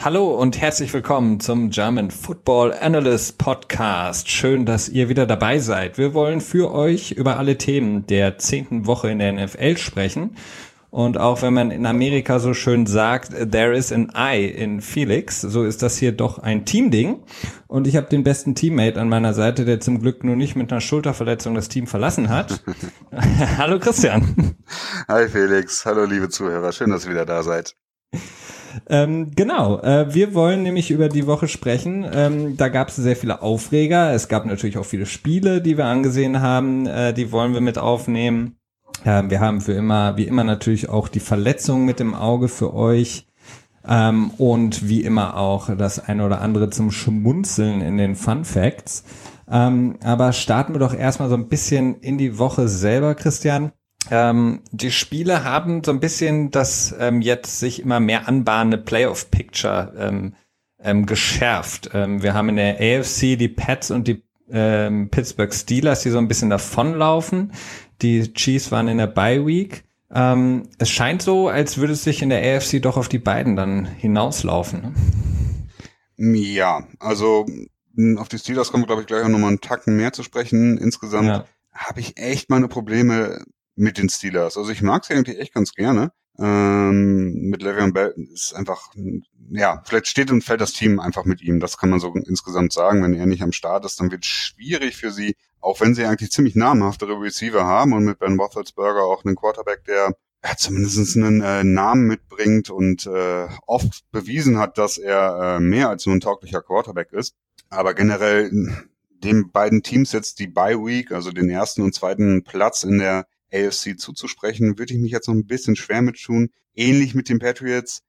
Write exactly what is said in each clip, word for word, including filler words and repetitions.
Hallo und herzlich willkommen zum German Football Analyst Podcast. Schön, dass ihr wieder dabei seid. Wir wollen für euch über alle Themen der zehnten Woche in der N F L sprechen. Und auch wenn man in Amerika so schön sagt, there is an I in Felix, so ist das hier doch ein Teamding. Und ich habe den besten Teammate an meiner Seite, der zum Glück nur nicht mit einer Schulterverletzung das Team verlassen hat. Hallo Christian. Hi Felix, hallo liebe Zuhörer, schön, dass ihr wieder da seid. Ähm, genau, äh, wir wollen nämlich über die Woche sprechen. Ähm, da gab es sehr viele Aufreger. Es gab natürlich auch viele Spiele, die wir angesehen haben. Äh, die wollen wir mit aufnehmen. Äh, wir haben für immer, wie immer natürlich auch die Verletzung mit im Auge für euch. Ähm, und wie immer auch das eine oder andere zum Schmunzeln in den Fun Facts. Ähm, aber starten wir doch erstmal so ein bisschen in die Woche selber, Christian. Ähm, die Spiele haben so ein bisschen das ähm, jetzt sich immer mehr anbahnende Playoff-Picture ähm, ähm, geschärft. Ähm, wir haben in der A F C die Pats und die ähm, Pittsburgh Steelers, die so ein bisschen davonlaufen. Die Chiefs waren in der Bye-Week. Ähm, es scheint so, als würde es sich in der A F C doch auf die beiden dann hinauslaufen. Ne? Ja, also auf die Steelers kommen wir, glaube ich, gleich auch nochmal einen Tacken mehr zu sprechen. Insgesamt ja. habe ich echt meine Probleme mit den Steelers. Also ich mag sie eigentlich echt ganz gerne. Ähm, mit Le'Veon Bell ist einfach, ja, vielleicht steht und fällt das Team einfach mit ihm. Das kann man so insgesamt sagen. Wenn er nicht am Start ist, dann wird es schwierig für sie, auch wenn sie eigentlich ziemlich namhaftere Receiver haben und mit Ben Roethlisberger auch einen Quarterback, der ja, zumindest einen äh, Namen mitbringt und äh, oft bewiesen hat, dass er äh, mehr als nur ein tauglicher Quarterback ist. Aber generell den beiden Teams jetzt die Bye Week, also den ersten und zweiten Platz in der A F C zuzusprechen, würde ich mich jetzt noch ein bisschen schwer mit tun. Ähnlich mit den Patriots.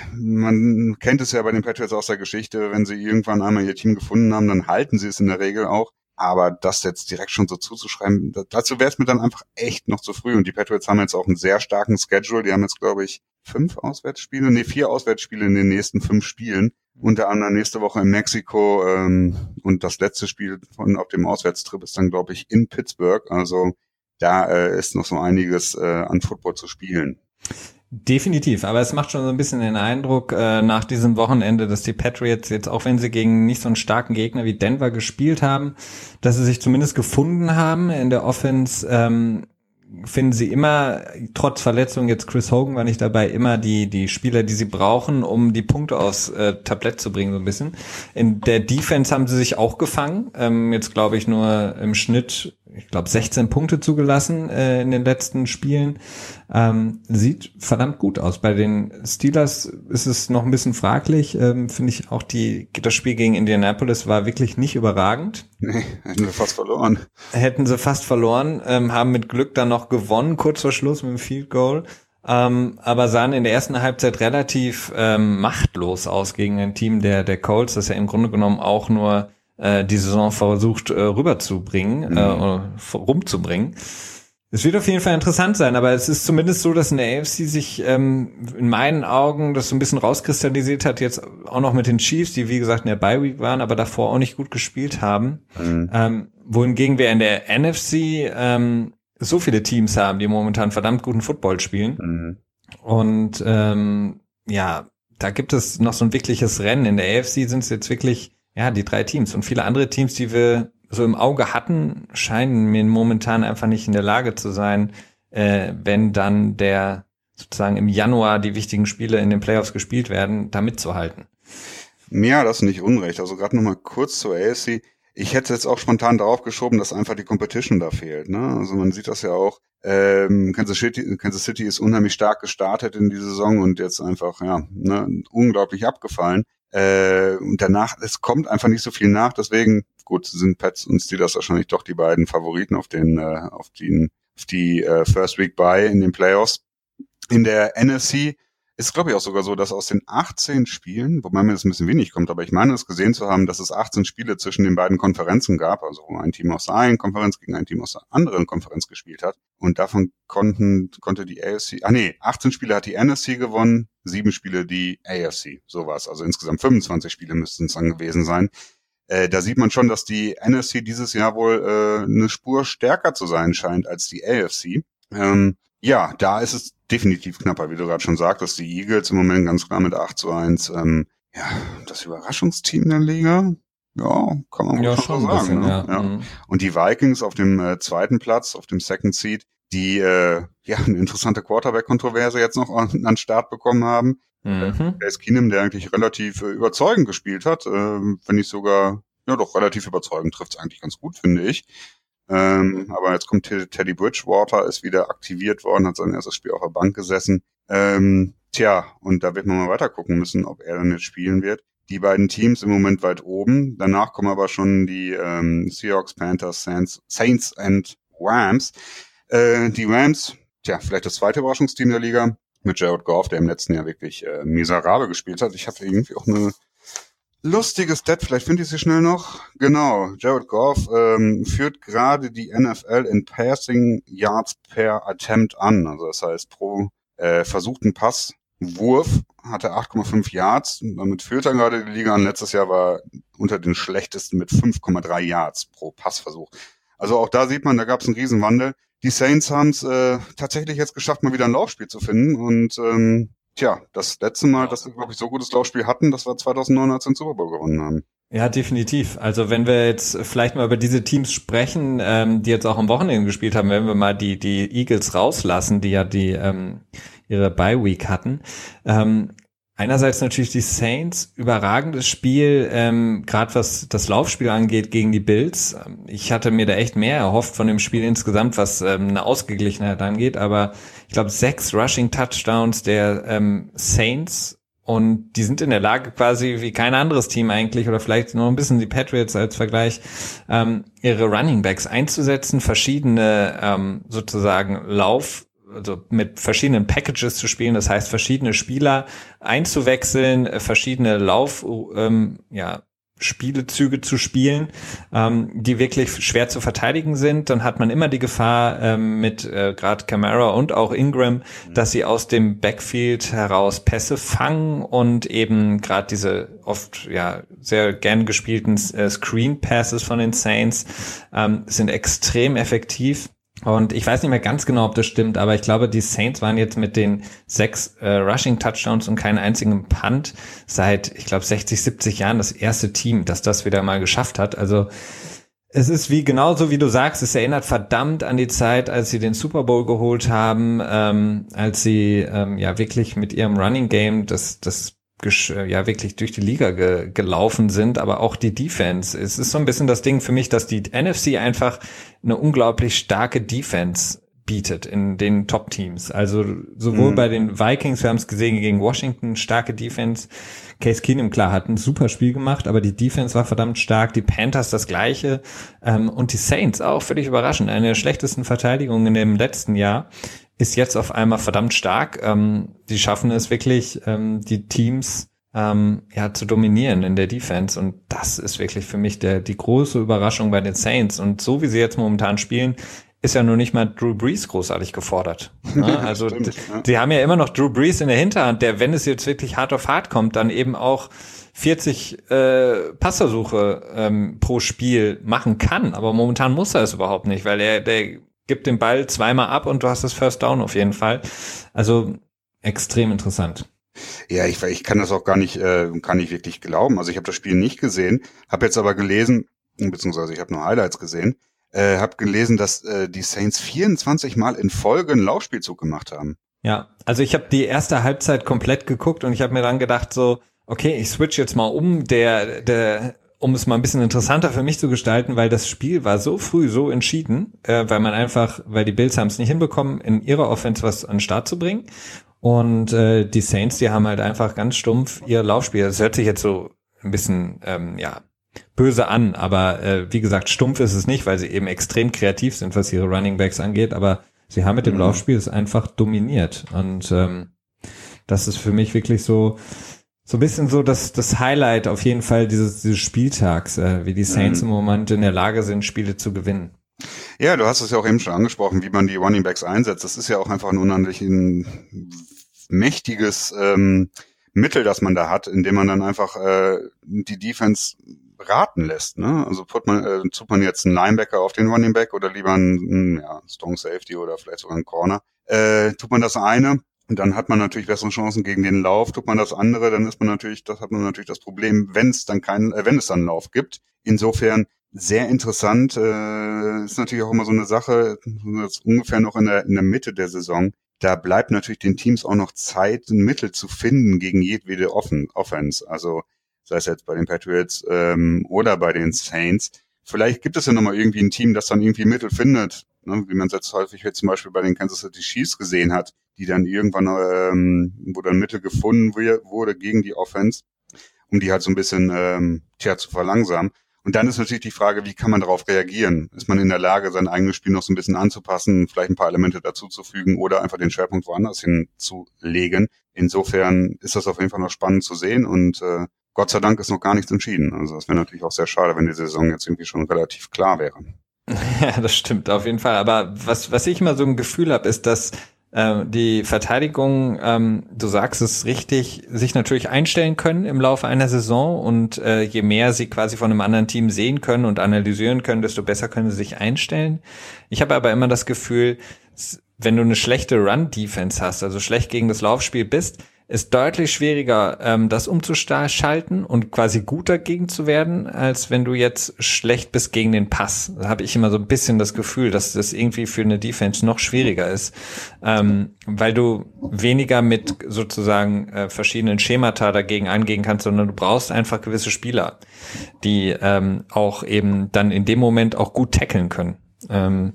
Man kennt es ja bei den Patriots aus der Geschichte, wenn sie irgendwann einmal ihr Team gefunden haben, dann halten sie es in der Regel auch. Aber das jetzt direkt schon so zuzuschreiben, dazu wäre es mir dann einfach echt noch zu früh. Und die Patriots haben jetzt auch einen sehr starken Schedule. Die haben jetzt, glaube ich, fünf Auswärtsspiele, nee, vier Auswärtsspiele in den nächsten fünf Spielen. Unter anderem nächste Woche in Mexiko. Ähm, und das letzte Spiel von auf dem Auswärtstrip ist dann, glaube ich, in Pittsburgh. Also da äh, ist noch so einiges äh, an Football zu spielen. Definitiv, aber es macht schon so ein bisschen den Eindruck äh, nach diesem Wochenende, dass die Patriots jetzt, auch wenn sie gegen nicht so einen starken Gegner wie Denver gespielt haben, dass sie sich zumindest gefunden haben in der Offense. Ähm, finden sie immer, trotz Verletzung, jetzt Chris Hogan war nicht dabei, immer die die Spieler, die sie brauchen, um die Punkte aufs äh, Tablett zu bringen, so ein bisschen. In der Defense haben sie sich auch gefangen, ähm, jetzt glaube ich nur im Schnitt, ich glaube sechzehn Punkte zugelassen äh, in den letzten Spielen. Ähm, sieht verdammt gut aus. Bei den Steelers ist es noch ein bisschen fraglich, ähm, finde ich auch die das Spiel gegen Indianapolis war wirklich nicht überragend. Nee, hätten sie fast verloren. Hätten sie fast verloren, ähm, haben mit Glück dann noch gewonnen, kurz vor Schluss mit dem Field Goal, ähm, aber sahen in der ersten Halbzeit relativ ähm, machtlos aus gegen ein Team der der Colts, das ja im Grunde genommen auch nur äh, die Saison versucht äh, rüberzubringen, mhm. äh, rumzubringen. Es wird auf jeden Fall interessant sein, aber es ist zumindest so, dass in der A F C sich ähm, in meinen Augen das so ein bisschen rauskristallisiert hat, jetzt auch noch mit den Chiefs, die wie gesagt in der Bye Week waren, aber davor auch nicht gut gespielt haben. Mhm. Ähm, wohingegen wir in der N F C ähm, so viele Teams haben, die momentan verdammt guten Football spielen. Mhm. Und ähm, ja, da gibt es noch so ein wirkliches Rennen. In der A F C sind es jetzt wirklich ja die drei Teams und viele andere Teams, die wir so im Auge hatten, scheinen mir momentan einfach nicht in der Lage zu sein, äh, wenn dann der sozusagen im Januar die wichtigen Spiele in den Playoffs gespielt werden, da mitzuhalten. Ja, das ist nicht unrecht. Also gerade nochmal kurz zur A F C. Ich hätte jetzt auch spontan darauf geschoben, dass einfach die Competition da fehlt. Ne? Also man sieht das ja auch. Ähm, Kansas City, Kansas City ist unheimlich stark gestartet in die Saison und jetzt einfach ja ne, unglaublich abgefallen. Äh, und danach, es kommt einfach nicht so viel nach, deswegen, gut, sind Pats und Steelers wahrscheinlich doch die beiden Favoriten auf den, äh, auf die, auf die äh, First Week Bye in den Playoffs. In der N F C ist, glaube ich, auch sogar so, dass aus den achtzehn Spielen, wobei mir das ein bisschen wenig kommt, aber ich meine es gesehen zu haben, dass es achtzehn Spiele zwischen den beiden Konferenzen gab, also wo ein Team aus der einen Konferenz gegen ein Team aus der anderen Konferenz gespielt hat. Und davon konnten, konnte die A F C, ah nee, achtzehn Spiele hat die N F C gewonnen, sieben Spiele die A F C, sowas. Also insgesamt fünfundzwanzig Spiele müssten es dann gewesen sein. Äh, da sieht man schon, dass die N F C dieses Jahr wohl äh, eine Spur stärker zu sein scheint als die A F C. Ähm, ja, da ist es definitiv knapper, wie du gerade schon sagtest. Die Eagles im Moment ganz klar mit acht zu eins. Ähm, ja, das Überraschungsteam der Liga, ja, kann man wohl Ja, schon schon so ein sagen. bisschen, Ne? ja. Ja. Mhm. Und die Vikings auf dem äh, zweiten Platz, auf dem Second Seed, die äh, ja eine interessante Quarterback-Kontroverse jetzt noch an, an Start bekommen haben. Mhm. Case Keenum, der eigentlich relativ äh, überzeugend gespielt hat, äh, wenn nicht sogar, ja doch relativ überzeugend, trifft es eigentlich ganz gut, finde ich. Ähm, aber jetzt kommt Teddy Bridgewater, ist wieder aktiviert worden, hat sein erstes Spiel auf der Bank gesessen. Ähm, tja, und da wird man mal weiter gucken müssen, ob er dann jetzt spielen wird. Die beiden Teams im Moment weit oben. Danach kommen aber schon die ähm, Seahawks, Panthers, Saints, Saints und Rams. Äh, die Rams, tja, vielleicht das zweite Überraschungsteam der Liga mit Jared Goff, der im letzten Jahr wirklich äh, miserabel gespielt hat. Ich habe irgendwie auch eine lustige Stat, vielleicht finde ich sie schnell noch. Genau, Jared Goff ähm, führt gerade die N F L in Passing Yards per Attempt an. Also das heißt, pro äh, versuchten Passwurf hat er acht Komma fünf Yards. Damit führt er gerade die Liga an. Letztes Jahr war unter den schlechtesten mit fünf Komma drei Yards pro Passversuch. Also auch da sieht man, da gab es einen Riesenwandel. Die Saints haben es äh, tatsächlich jetzt geschafft, mal wieder ein Laufspiel zu finden. Und ähm, tja, das letzte Mal, dass wir, glaube ich, so gutes Laufspiel hatten, das war zweitausendneun, als wir den Super Bowl gewonnen haben. Ja, definitiv. Also wenn wir jetzt vielleicht mal über diese Teams sprechen, ähm, die jetzt auch am Wochenende gespielt haben, wenn wir mal die die Eagles rauslassen, die ja die ähm, ihre Bye Week hatten. Ähm, einerseits natürlich die Saints, überragendes Spiel, ähm, gerade was das Laufspiel angeht gegen die Bills. Ich hatte mir da echt mehr erhofft von dem Spiel insgesamt, was ähm, eine Ausgeglichenheit angeht, aber ich glaube sechs Rushing Touchdowns der ähm, Saints. Und die sind in der Lage quasi wie kein anderes Team eigentlich oder vielleicht nur ein bisschen die Patriots als Vergleich, ähm, ihre Running Backs einzusetzen, verschiedene ähm, sozusagen Lauf, also mit verschiedenen Packages zu spielen, das heißt verschiedene Spieler einzuwechseln, verschiedene Lauf, ähm, ja, Spielezüge zu spielen, ähm, die wirklich schwer zu verteidigen sind. Dann hat man immer die Gefahr ähm, mit äh, gerade Kamara und auch Ingram, dass sie aus dem Backfield heraus Pässe fangen und eben gerade diese oft ja sehr gern gespielten äh, Screen Passes von den Saints ähm, sind extrem effektiv. Und ich weiß nicht mehr ganz genau, ob das stimmt, aber ich glaube, die Saints waren jetzt mit den sechs äh, Rushing-Touchdowns und keinen einzigen Punt seit, ich glaube, sechzig, siebzig Jahren das erste Team, das das wieder mal geschafft hat. Also es ist wie genauso wie du sagst, es erinnert verdammt an die Zeit, als sie den Super Bowl geholt haben, ähm, als sie ähm, ja wirklich mit ihrem Running Game das das ja wirklich durch die Liga ge- gelaufen sind, aber auch die Defense. Es ist so ein bisschen das Ding für mich, dass die N F C einfach eine unglaublich starke Defense bietet in den Top-Teams. Also sowohl mhm. bei den Vikings, wir haben es gesehen gegen Washington, starke Defense. Case Keenum, klar, hat ein super Spiel gemacht, aber die Defense war verdammt stark. Die Panthers das Gleiche ähm, und die Saints auch völlig überraschend. Eine der schlechtesten Verteidigungen in dem letzten Jahr ist jetzt auf einmal verdammt stark. Ähm, die schaffen es wirklich, ähm, die Teams ähm, ja zu dominieren in der Defense und das ist wirklich für mich der die große Überraschung bei den Saints. Und so wie sie jetzt momentan spielen, ist ja nur nicht mal Drew Brees großartig gefordert. Ne? Also Stimmt, ja. Sie haben ja immer noch Drew Brees in der Hinterhand, der, wenn es jetzt wirklich hart auf hart kommt, dann eben auch vierzig äh, Passversuche ähm, pro Spiel machen kann. Aber momentan muss er es überhaupt nicht, weil er der gibt den Ball zweimal ab und du hast das First Down auf jeden Fall. Also extrem interessant. Ja, ich, ich kann das auch gar nicht, äh, kann nicht wirklich glauben. Also ich habe das Spiel nicht gesehen, habe jetzt aber gelesen, beziehungsweise ich habe nur Highlights gesehen, äh, habe gelesen, dass äh, die Saints vierundzwanzig Mal in Folge einen Laufspielzug gemacht haben. Ja, also ich habe die erste Halbzeit komplett geguckt und ich habe mir dann gedacht so, okay, ich switch jetzt mal um, der der um es mal ein bisschen interessanter für mich zu gestalten, weil das Spiel war so früh so entschieden, äh, weil man einfach, weil die Bills haben es nicht hinbekommen, in ihrer Offense was an den Start zu bringen. Und äh, die Saints, die haben halt einfach ganz stumpf ihr Laufspiel. Das hört sich jetzt so ein bisschen, ähm, ja, böse an, aber äh, wie gesagt, stumpf ist es nicht, weil sie eben extrem kreativ sind, was ihre Running Backs angeht, aber sie haben mit dem mhm. Laufspiel es einfach dominiert. Und ähm, das ist für mich wirklich so, so ein bisschen so das, das Highlight auf jeden Fall dieses, dieses Spieltags, äh, wie die Saints mhm. im Moment in der Lage sind, Spiele zu gewinnen. Ja, du hast es ja auch eben schon angesprochen, wie man die Running Backs einsetzt. Das ist ja auch einfach ein unheimlich ein mächtiges ähm, Mittel, das man da hat, indem man dann einfach äh, die Defense raten lässt. Ne? Also tut man, äh, tut man jetzt einen Linebacker auf den Running Back oder lieber einen, einen ja, Strong Safety oder vielleicht sogar einen Corner. Äh, tut man das eine Und dann hat man natürlich bessere Chancen gegen den Lauf. Tut man das andere, dann ist man natürlich, das hat man natürlich das Problem, wenn es dann keinen, äh, wenn es dann einen Lauf gibt. Insofern sehr interessant, äh, ist natürlich auch immer so eine Sache, das ist ungefähr noch in der, in der Mitte der Saison. Da bleibt natürlich den Teams auch noch Zeit, ein Mittel zu finden gegen jedwede Offen, Offense. Also sei es jetzt bei den Patriots ähm, oder bei den Saints. Vielleicht gibt es ja nochmal irgendwie ein Team, das dann irgendwie Mittel findet, ne, wie man es jetzt häufig jetzt zum Beispiel bei den Kansas City Chiefs gesehen hat, die dann irgendwann, ähm, wo dann Mittel gefunden wurde gegen die Offense, um die halt so ein bisschen ähm, tja, zu verlangsamen. Und dann ist natürlich die Frage, wie kann man darauf reagieren? Ist man in der Lage, sein eigenes Spiel noch so ein bisschen anzupassen, vielleicht ein paar Elemente dazuzufügen oder einfach den Schwerpunkt woanders hinzulegen? Insofern ist das auf jeden Fall noch spannend zu sehen und äh, Gott sei Dank ist noch gar nichts entschieden. Also das wäre natürlich auch sehr schade, wenn die Saison jetzt irgendwie schon relativ klar wäre. Ja, das stimmt auf jeden Fall. Aber was was ich immer so ein Gefühl habe, ist, dass äh, die Verteidigung, ähm, du sagst es richtig, sich natürlich einstellen können im Laufe einer Saison und äh, je mehr sie quasi von einem anderen Team sehen können und analysieren können, desto besser können sie sich einstellen. Ich habe aber immer das Gefühl, wenn du eine schlechte Run-Defense hast, also schlecht gegen das Laufspiel bist, ist deutlich schwieriger, ähm, das umzuschalten und quasi gut dagegen zu werden, als wenn du jetzt schlecht bist gegen den Pass. Da habe ich immer so ein bisschen das Gefühl, dass das irgendwie für eine Defense noch schwieriger ist, ähm, weil du weniger mit sozusagen äh, verschiedenen Schemata dagegen angehen kannst, sondern du brauchst einfach gewisse Spieler, die ähm, auch eben dann in dem Moment auch gut tackeln können. Ähm,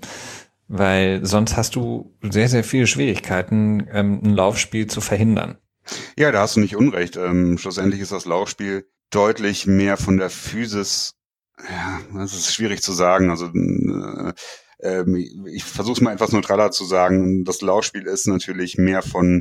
weil sonst hast du sehr, sehr viele Schwierigkeiten, ähm, ein Laufspiel zu verhindern. Ja, da hast du nicht unrecht. Ähm, schlussendlich ist das Laufspiel deutlich mehr von der Physis, ja, das ist schwierig zu sagen. Also äh, äh, ich versuche es mal etwas neutraler zu sagen. Das Laufspiel ist natürlich mehr von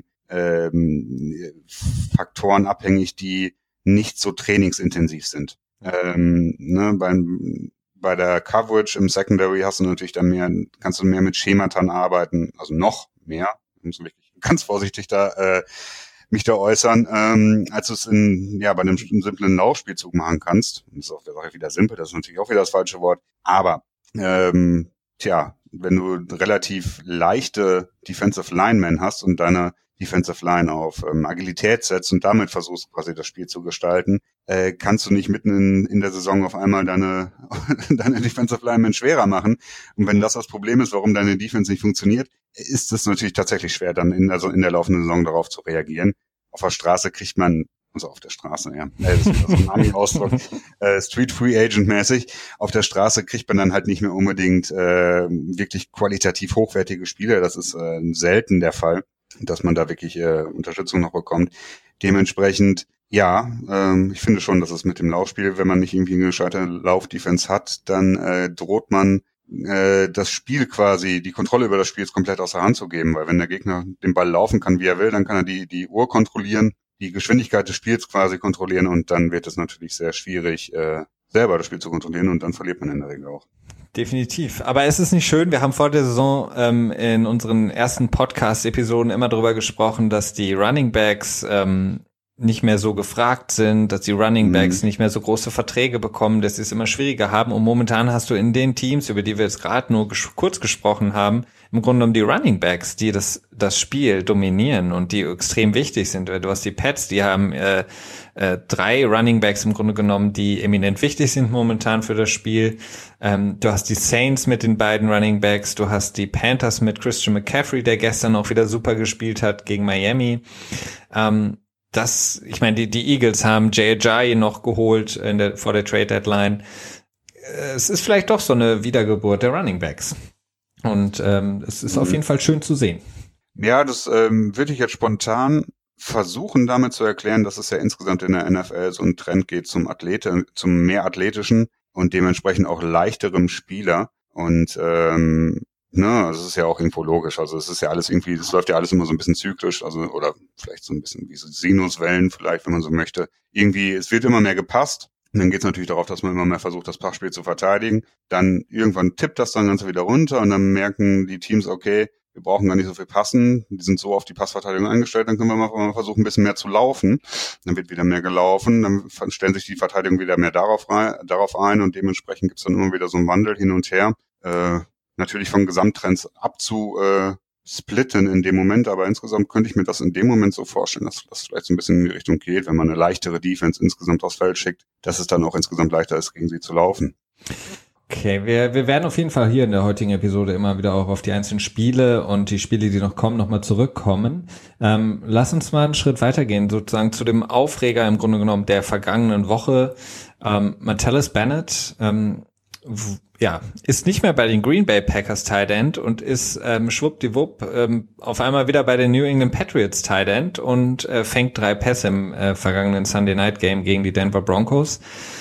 ähm, Faktoren abhängig, die nicht so trainingsintensiv sind. Ähm, ne, beim Bei der Coverage im Secondary hast du natürlich dann mehr, kannst du mehr mit Schematern arbeiten, also noch mehr. Ich muss wirklich ganz vorsichtig da äh, mich da äußern, ähm, als du es in ja bei einem simplen Laufspielzug machen kannst. Das ist auch wieder simpel, das ist natürlich auch wieder das falsche Wort. Aber ähm, tja, wenn du relativ leichte Defensive Linemen hast und deine Defensive Line auf ähm, Agilität setzt und damit versuchst quasi das Spiel zu gestalten, äh, kannst du nicht mitten in, in der Saison auf einmal deine deine Defensive Linemen schwerer machen. Und wenn das das Problem ist, warum deine Defense nicht funktioniert, ist es natürlich tatsächlich schwer, dann in der, in der laufenden Saison darauf zu reagieren. Auf der Straße kriegt man, also auf der Straße, ja, das ist so ein Ami-Ausdruck, äh, Street Free Agent mäßig, auf der Straße kriegt man dann halt nicht mehr unbedingt äh, wirklich qualitativ hochwertige Spieler. Das ist äh, selten der Fall, dass man da wirklich äh, Unterstützung noch bekommt. Dementsprechend, ja, ähm, ich finde schon, dass es mit dem Laufspiel, wenn man nicht irgendwie eine gescheite Laufdefense hat, dann äh, droht man äh, das Spiel quasi, die Kontrolle über das Spiel jetzt komplett aus der Hand zu geben, weil wenn der Gegner den Ball laufen kann, wie er will, dann kann er die die Uhr kontrollieren, die Geschwindigkeit des Spiels quasi kontrollieren und dann wird es natürlich sehr schwierig, äh, selber das Spiel zu kontrollieren und dann verliert man in der Regel auch. Definitiv. Aber es ist nicht schön, wir haben vor der Saison ähm, in unseren ersten Podcast-Episoden immer darüber gesprochen, dass die Running Backs ähm, nicht mehr so gefragt sind, dass die Running Backs mhm. nicht mehr so große Verträge bekommen, dass sie es immer schwieriger haben. Und momentan hast du in den Teams, über die wir jetzt gerade nur ges- kurz gesprochen haben, im Grunde genommen die Running Backs, die das das Spiel dominieren und die extrem wichtig sind. Du hast die Pats, die haben äh, äh, drei Running Backs im Grunde genommen, die eminent wichtig sind momentan für das Spiel. Ähm, du hast die Saints mit den beiden Running Backs, du hast die Panthers mit Christian McCaffrey, der gestern auch wieder super gespielt hat gegen Miami. Ähm, Das, ich meine, die, die Eagles haben Jay Ajayi noch geholt in der, vor der Trade Deadline. Es ist vielleicht doch so eine Wiedergeburt der Running Backs. Und ähm, es ist mhm. auf jeden Fall schön zu sehen. Ja, das ähm, würde ich jetzt spontan versuchen, damit zu erklären, dass es ja insgesamt in der N F L so ein Trend geht zum Athlete, zum mehr athletischen und dementsprechend auch leichterem Spieler. Und ähm, Ne, also es ist ja auch irgendwo logisch. Also es ist ja alles irgendwie, es läuft ja alles immer so ein bisschen zyklisch, also oder vielleicht so ein bisschen wie so Sinuswellen vielleicht, wenn man so möchte. Irgendwie, es wird immer mehr gepasst. Und dann geht es natürlich darauf, dass man immer mehr versucht, das Passspiel zu verteidigen. Dann irgendwann tippt das dann Ganze wieder runter und dann merken die Teams, okay, wir brauchen gar nicht so viel passen. Die sind so auf die Passverteidigung eingestellt, dann können wir mal versuchen, ein bisschen mehr zu laufen. Dann wird wieder mehr gelaufen, dann stellen sich die Verteidigung wieder mehr darauf, rein, darauf ein und dementsprechend gibt es dann immer wieder so einen Wandel hin und her. Äh, natürlich von Gesamttrends abzu, äh, splitten in dem Moment, aber insgesamt könnte ich mir das in dem Moment so vorstellen, dass das vielleicht so ein bisschen in die Richtung geht, wenn man eine leichtere Defense insgesamt aufs Feld schickt, dass es dann auch insgesamt leichter ist, gegen sie zu laufen. Okay, wir, wir werden auf jeden Fall hier in der heutigen Episode immer wieder auch auf die einzelnen Spiele und die Spiele, die noch kommen, nochmal zurückkommen. Ähm, lass uns mal einen Schritt weitergehen, sozusagen zu dem Aufreger im Grunde genommen der vergangenen Woche. Ähm, Martellus Bennett, ähm, w- ja, ist nicht mehr bei den Green Bay Packers Tight End und ist ähm, schwuppdiwupp ähm, auf einmal wieder bei den New England Patriots Tight End und äh, fängt drei Pässe im äh, vergangenen Sunday Night Game gegen die Denver Broncos.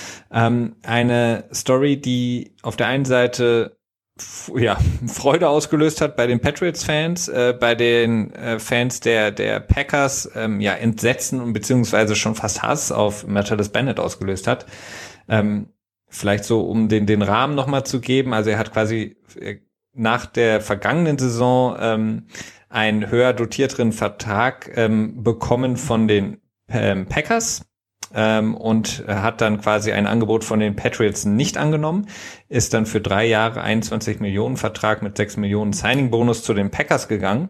Ähm, eine Story, die auf der einen Seite f- ja Freude ausgelöst hat bei den Patriots-Fans, äh, bei den äh, Fans der der Packers ähm, ja Entsetzen und beziehungsweise schon fast Hass auf Martellus Bennett ausgelöst hat. Ähm, vielleicht so, um den den Rahmen nochmal zu geben. Also er hat quasi äh, nach der vergangenen Saison ähm, einen höher dotierteren Vertrag ähm, bekommen von den ähm, Packers. Ähm, und hat dann quasi ein Angebot von den Patriots nicht angenommen, ist dann für drei Jahre einundzwanzig Millionen Vertrag mit sechs Millionen Signing-Bonus zu den Packers gegangen,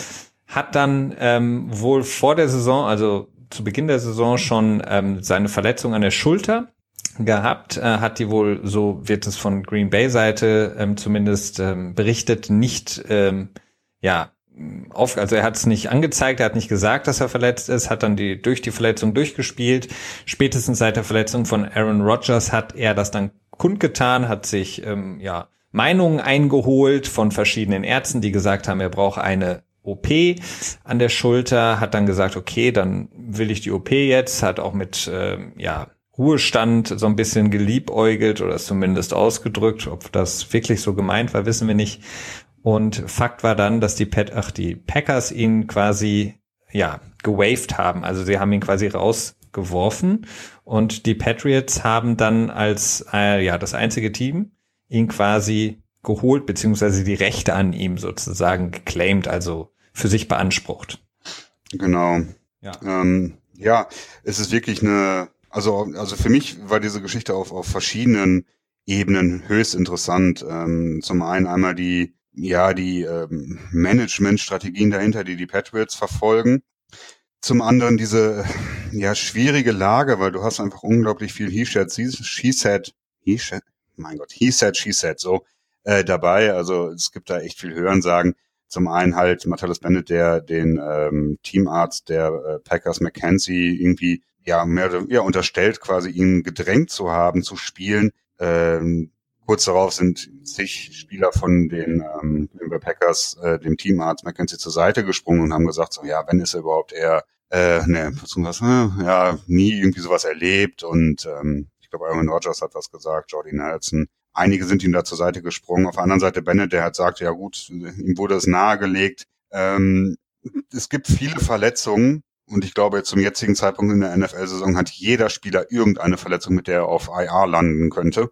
hat dann ähm, wohl vor der Saison, also zu Beginn der Saison schon ähm, seine Verletzung an der Schulter gehabt, äh, hat die wohl, so wird es von Green Bay Seite ähm, zumindest ähm, berichtet, nicht, ähm, ja, auf, also er hat es nicht angezeigt, er hat nicht gesagt, dass er verletzt ist, hat dann die durch die Verletzung durchgespielt. Spätestens seit der Verletzung von Aaron Rodgers hat er das dann kundgetan, hat sich ähm, ja Meinungen eingeholt von verschiedenen Ärzten, die gesagt haben, er braucht eine O P an der Schulter, hat dann gesagt, okay, dann will ich die O P jetzt, hat auch mit ähm, ja Ruhestand so ein bisschen geliebäugelt oder zumindest ausgedrückt. Ob das wirklich so gemeint war, wissen wir nicht. Und Fakt war dann, dass die, Pat- ach, die Packers ihn quasi ja gewaved haben. Also sie haben ihn quasi rausgeworfen und die Patriots haben dann als äh, ja das einzige Team ihn quasi geholt, beziehungsweise die Rechte an ihm sozusagen geclaimed, also für sich beansprucht. Genau. Ja, ähm, ja es ist wirklich eine, also also für mich war diese Geschichte auf auf verschiedenen Ebenen höchst interessant. Ähm, zum einen einmal die ja, die ähm, Management-Strategien dahinter, die die Patriots verfolgen. Zum anderen diese ja schwierige Lage, weil du hast einfach unglaublich viel he said, she said, he said, mein Gott, he said, she said, so äh, dabei. Also es gibt da echt viel Hörensagen. Zum einen halt Martellus Bennett, der den ähm, Teamarzt der äh, Packers McKenzie irgendwie ja mehr oder ja, unterstellt, quasi ihn gedrängt zu haben, zu spielen. Ähm, Kurz darauf sind zig Spieler von den ähm, Packers äh, dem Teamarzt McKenzie zur Seite gesprungen und haben gesagt, so ja, wenn ist er überhaupt eher, äh, ne, was, äh, ja, nie irgendwie sowas erlebt und ähm, ich glaube, Aaron Rodgers hat was gesagt, Jordy Nelson. Einige sind ihm da zur Seite gesprungen. Auf der anderen Seite Bennett, der hat sagt, ja gut, ihm wurde es nahegelegt. Ähm, es gibt viele Verletzungen und ich glaube, zum jetzigen Zeitpunkt in der N F L-Saison hat jeder Spieler irgendeine Verletzung, mit der er auf I R landen könnte.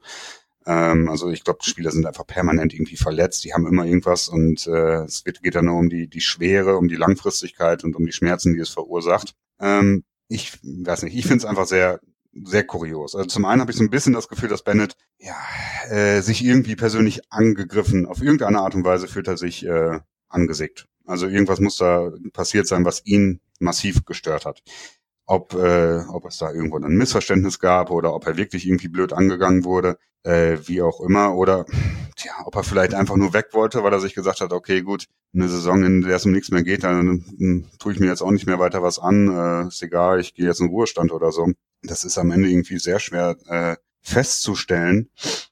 Also ich glaube, die Spieler sind einfach permanent irgendwie verletzt, die haben immer irgendwas und äh, es geht, geht dann nur um die die Schwere, um die Langfristigkeit und um die Schmerzen, die es verursacht. Ähm, ich weiß nicht, ich finde es einfach sehr sehr kurios. Also zum einen habe ich so ein bisschen das Gefühl, dass Bennett ja äh, sich irgendwie persönlich angegriffen, auf irgendeine Art und Weise fühlt er sich äh, angesickt. Also irgendwas muss da passiert sein, was ihn massiv gestört hat. Ob, äh, ob es da irgendwo ein Missverständnis gab oder ob er wirklich irgendwie blöd angegangen wurde, äh, wie auch immer. Oder tja, ob er vielleicht einfach nur weg wollte, weil er sich gesagt hat, okay, gut, eine Saison, in der es um nichts mehr geht, dann äh, tue ich mir jetzt auch nicht mehr weiter was an. Äh, ist egal, ich gehe jetzt in Ruhestand oder so. Das ist am Ende irgendwie sehr schwer äh, festzustellen.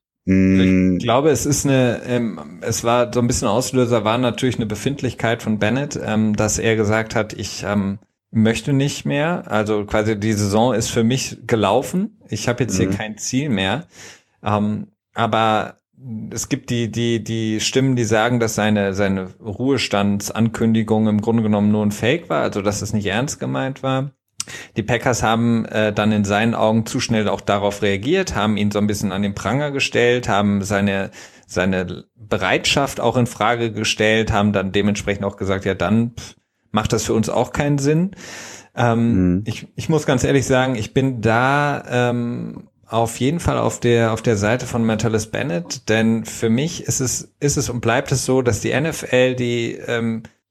Ich glaube, es ist eine, ähm, es war so ein bisschen Auslöser, war natürlich eine Befindlichkeit von Bennett, ähm, dass er gesagt hat, ich ähm, möchte nicht mehr, also quasi die Saison ist für mich gelaufen, ich habe jetzt mhm. hier kein Ziel mehr, ähm, aber es gibt die die die Stimmen, die sagen, dass seine seine Ruhestandsankündigung im Grunde genommen nur ein Fake war, also dass es nicht ernst gemeint war. Die Packers haben äh, dann in seinen Augen zu schnell auch darauf reagiert, haben ihn so ein bisschen an den Pranger gestellt, haben seine seine Bereitschaft auch in Frage gestellt, haben dann dementsprechend auch gesagt, ja dann pff, macht das für uns auch keinen Sinn. Ähm, mhm. ich, ich muss ganz ehrlich sagen, ich bin da ähm, auf jeden Fall auf der auf der Seite von Martellus Bennett, denn für mich ist es ist es und bleibt es so, dass die N F L die ähm,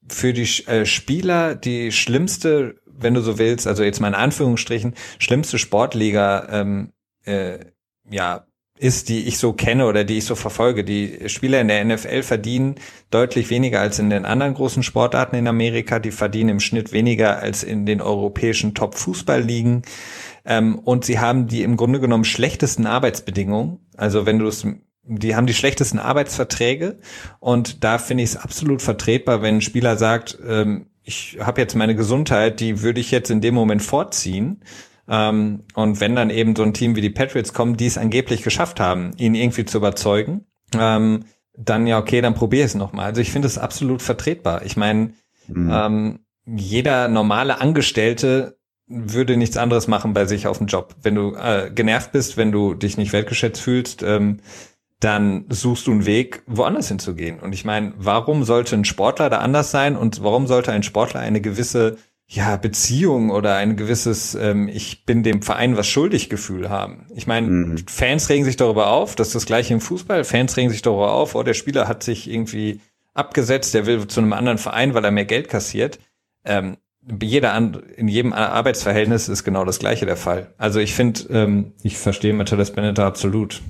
für die äh, Spieler die schlimmste, wenn du so willst, also jetzt mal in Anführungsstrichen, schlimmste Sportliga ähm, äh, ja ist, die ich so kenne oder die ich so verfolge. Die Spieler in der N F L verdienen deutlich weniger als in den anderen großen Sportarten in Amerika. Die verdienen im Schnitt weniger als in den europäischen Top-Fußballligen. Ähm, und sie haben die im Grunde genommen schlechtesten Arbeitsbedingungen. Also wenn du es, die haben die schlechtesten Arbeitsverträge. Und da finde ich es absolut vertretbar, wenn ein Spieler sagt, ähm, ich habe jetzt meine Gesundheit, die würde ich jetzt in dem Moment vorziehen. Um, und wenn dann eben so ein Team wie die Patriots kommen, die es angeblich geschafft haben, ihn irgendwie zu überzeugen, um, dann ja okay, dann probier es nochmal. Also ich finde es absolut vertretbar. Ich meine, mhm. um, jeder normale Angestellte würde nichts anderes machen bei sich auf dem Job. Wenn du äh, genervt bist, wenn du dich nicht wertgeschätzt fühlst, ähm, dann suchst du einen Weg, woanders hinzugehen. Und ich meine, warum sollte ein Sportler da anders sein und warum sollte ein Sportler eine gewisse ja, Beziehung oder ein gewisses, ähm, ich bin dem Verein was schuldig Gefühl haben. Ich meine, mhm. Fans regen sich darüber auf, das ist das Gleiche im Fußball, Fans regen sich darüber auf, oh, der Spieler hat sich irgendwie abgesetzt, der will zu einem anderen Verein, weil er mehr Geld kassiert. Ähm, jeder an, in jedem Arbeitsverhältnis ist genau das Gleiche der Fall. Also ich finde, ähm, ich verstehe Martellus Bennett absolut.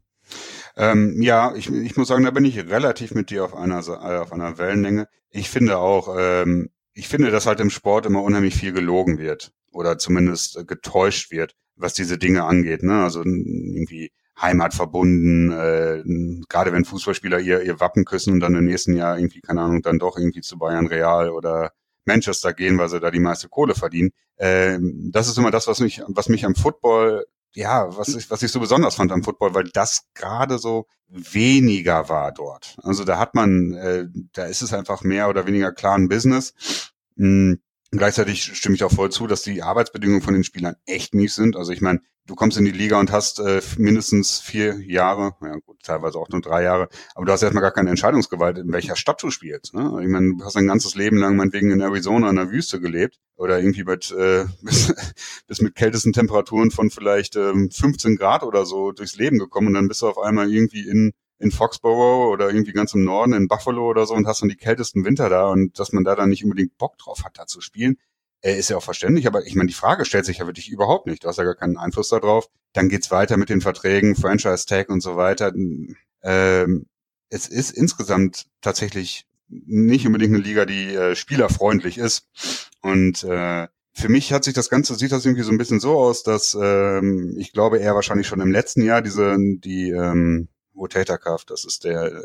Ähm, ja, ich, ich muss sagen, da bin ich relativ mit dir auf einer, auf einer Wellenlänge. Ich finde auch, ähm, Ich finde, dass halt im Sport immer unheimlich viel gelogen wird oder zumindest äh, getäuscht wird, was diese Dinge angeht. Ne? Also irgendwie heimatverbunden, äh, gerade wenn Fußballspieler ihr ihr Wappen küssen und dann im nächsten Jahr irgendwie, keine Ahnung, dann doch irgendwie zu Bayern Real oder Manchester gehen, weil sie da die meiste Kohle verdienen. Äh, das ist immer das, was mich, was mich am Football, ja, was ich, was ich so besonders fand am Football, weil das gerade so weniger war dort. Also da hat man, äh, da ist es einfach mehr oder weniger klar ein Business. Mhm. Gleichzeitig stimme ich auch voll zu, dass die Arbeitsbedingungen von den Spielern echt mies sind. Also ich meine, du kommst in die Liga und hast äh, mindestens vier Jahre, ja gut, teilweise auch nur drei Jahre, aber du hast erstmal gar keine Entscheidungsgewalt, in welcher Stadt du spielst. Ne? Ich meine, du hast ein ganzes Leben lang meinetwegen in Arizona in der Wüste gelebt oder irgendwie mit äh, bis, bis mit kältesten Temperaturen von vielleicht ähm, fünfzehn Grad oder so durchs Leben gekommen und dann bist du auf einmal irgendwie in in Foxborough oder irgendwie ganz im Norden, in Buffalo oder so und hast dann die kältesten Winter da und dass man da dann nicht unbedingt Bock drauf hat, da zu spielen, äh, ist ja auch verständlich, aber ich meine, die Frage stellt sich ja wirklich überhaupt nicht. Du hast ja gar keinen Einfluss darauf. Dann geht's weiter mit den Verträgen, Franchise-Tag und so weiter. Ähm, es ist insgesamt tatsächlich nicht unbedingt eine Liga, die äh, spielerfreundlich ist und äh, für mich hat sich das Ganze, sieht das irgendwie so ein bisschen so aus, dass ähm, ich glaube, er wahrscheinlich schon im letzten Jahr diese, die ähm, Rotator Cuff, das ist der äh,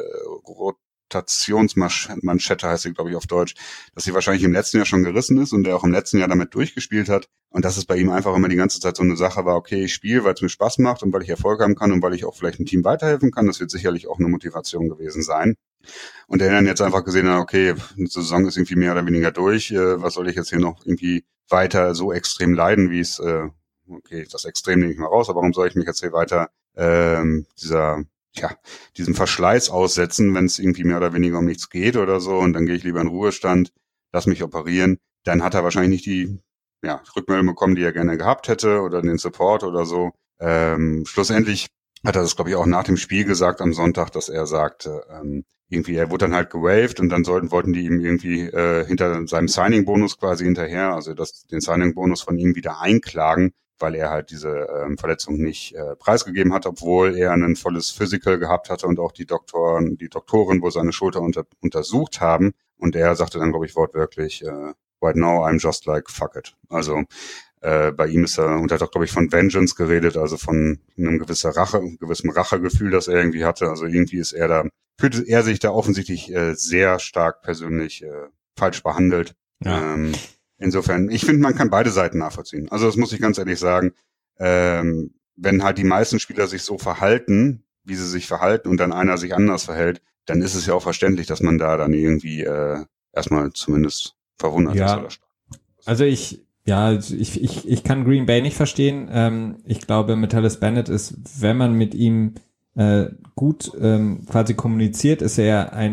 Rotationsmanschette, heißt sie, glaube ich, auf Deutsch, dass sie wahrscheinlich im letzten Jahr schon gerissen ist und der auch im letzten Jahr damit durchgespielt hat und dass es bei ihm einfach immer die ganze Zeit so eine Sache war, okay, ich spiele, weil es mir Spaß macht und weil ich Erfolg haben kann und weil ich auch vielleicht einem Team weiterhelfen kann, das wird sicherlich auch eine Motivation gewesen sein. Und der dann jetzt einfach gesehen hat, okay, eine Saison ist irgendwie mehr oder weniger durch, äh, was soll ich jetzt hier noch irgendwie weiter so extrem leiden, wie es, äh, okay, das Extrem nehme ich mal raus, aber warum soll ich mich jetzt hier weiter ähm, dieser ja, diesen Verschleiß aussetzen, wenn es irgendwie mehr oder weniger um nichts geht oder so und dann gehe ich lieber in Ruhestand, lass mich operieren, dann hat er wahrscheinlich nicht die ja, Rückmeldung bekommen, die er gerne gehabt hätte oder den Support oder so. Ähm, schlussendlich hat er das, glaube ich, auch nach dem Spiel gesagt am Sonntag, dass er sagte, ähm, irgendwie, er wurde dann halt gewaved und dann sollten, wollten die ihm irgendwie äh, hinter seinem Signing-Bonus quasi hinterher, also das, den Signing-Bonus von ihm wieder einklagen, weil er halt diese ähm, Verletzung nicht äh, preisgegeben hat, obwohl er ein volles Physical gehabt hatte und auch die Doktoren, die Doktoren wohl seine Schulter unter, untersucht haben. Und er sagte dann, glaube ich, wortwörtlich, äh, right now I'm just like fuck it. Also äh, bei ihm ist er, und er hat auch, glaube ich, von Vengeance geredet, also von einem gewissen Rache, einem gewissen Rachegefühl, das er irgendwie hatte. Also irgendwie ist er da, fühlte er sich da offensichtlich äh, sehr stark persönlich äh, falsch behandelt. Ja. Ähm, Insofern, ich finde, man kann beide Seiten nachvollziehen. Also das muss ich ganz ehrlich sagen. Ähm, wenn halt die meisten Spieler sich so verhalten, wie sie sich verhalten und dann einer sich anders verhält, dann ist es ja auch verständlich, dass man da dann irgendwie äh, erstmal zumindest verwundert ja. ist. Oder also ich, ja, ich, ich, ich kann Green Bay nicht verstehen. Ähm, ich glaube, Martellus Bennett ist, wenn man mit ihm äh, gut ähm, quasi kommuniziert, ist er ein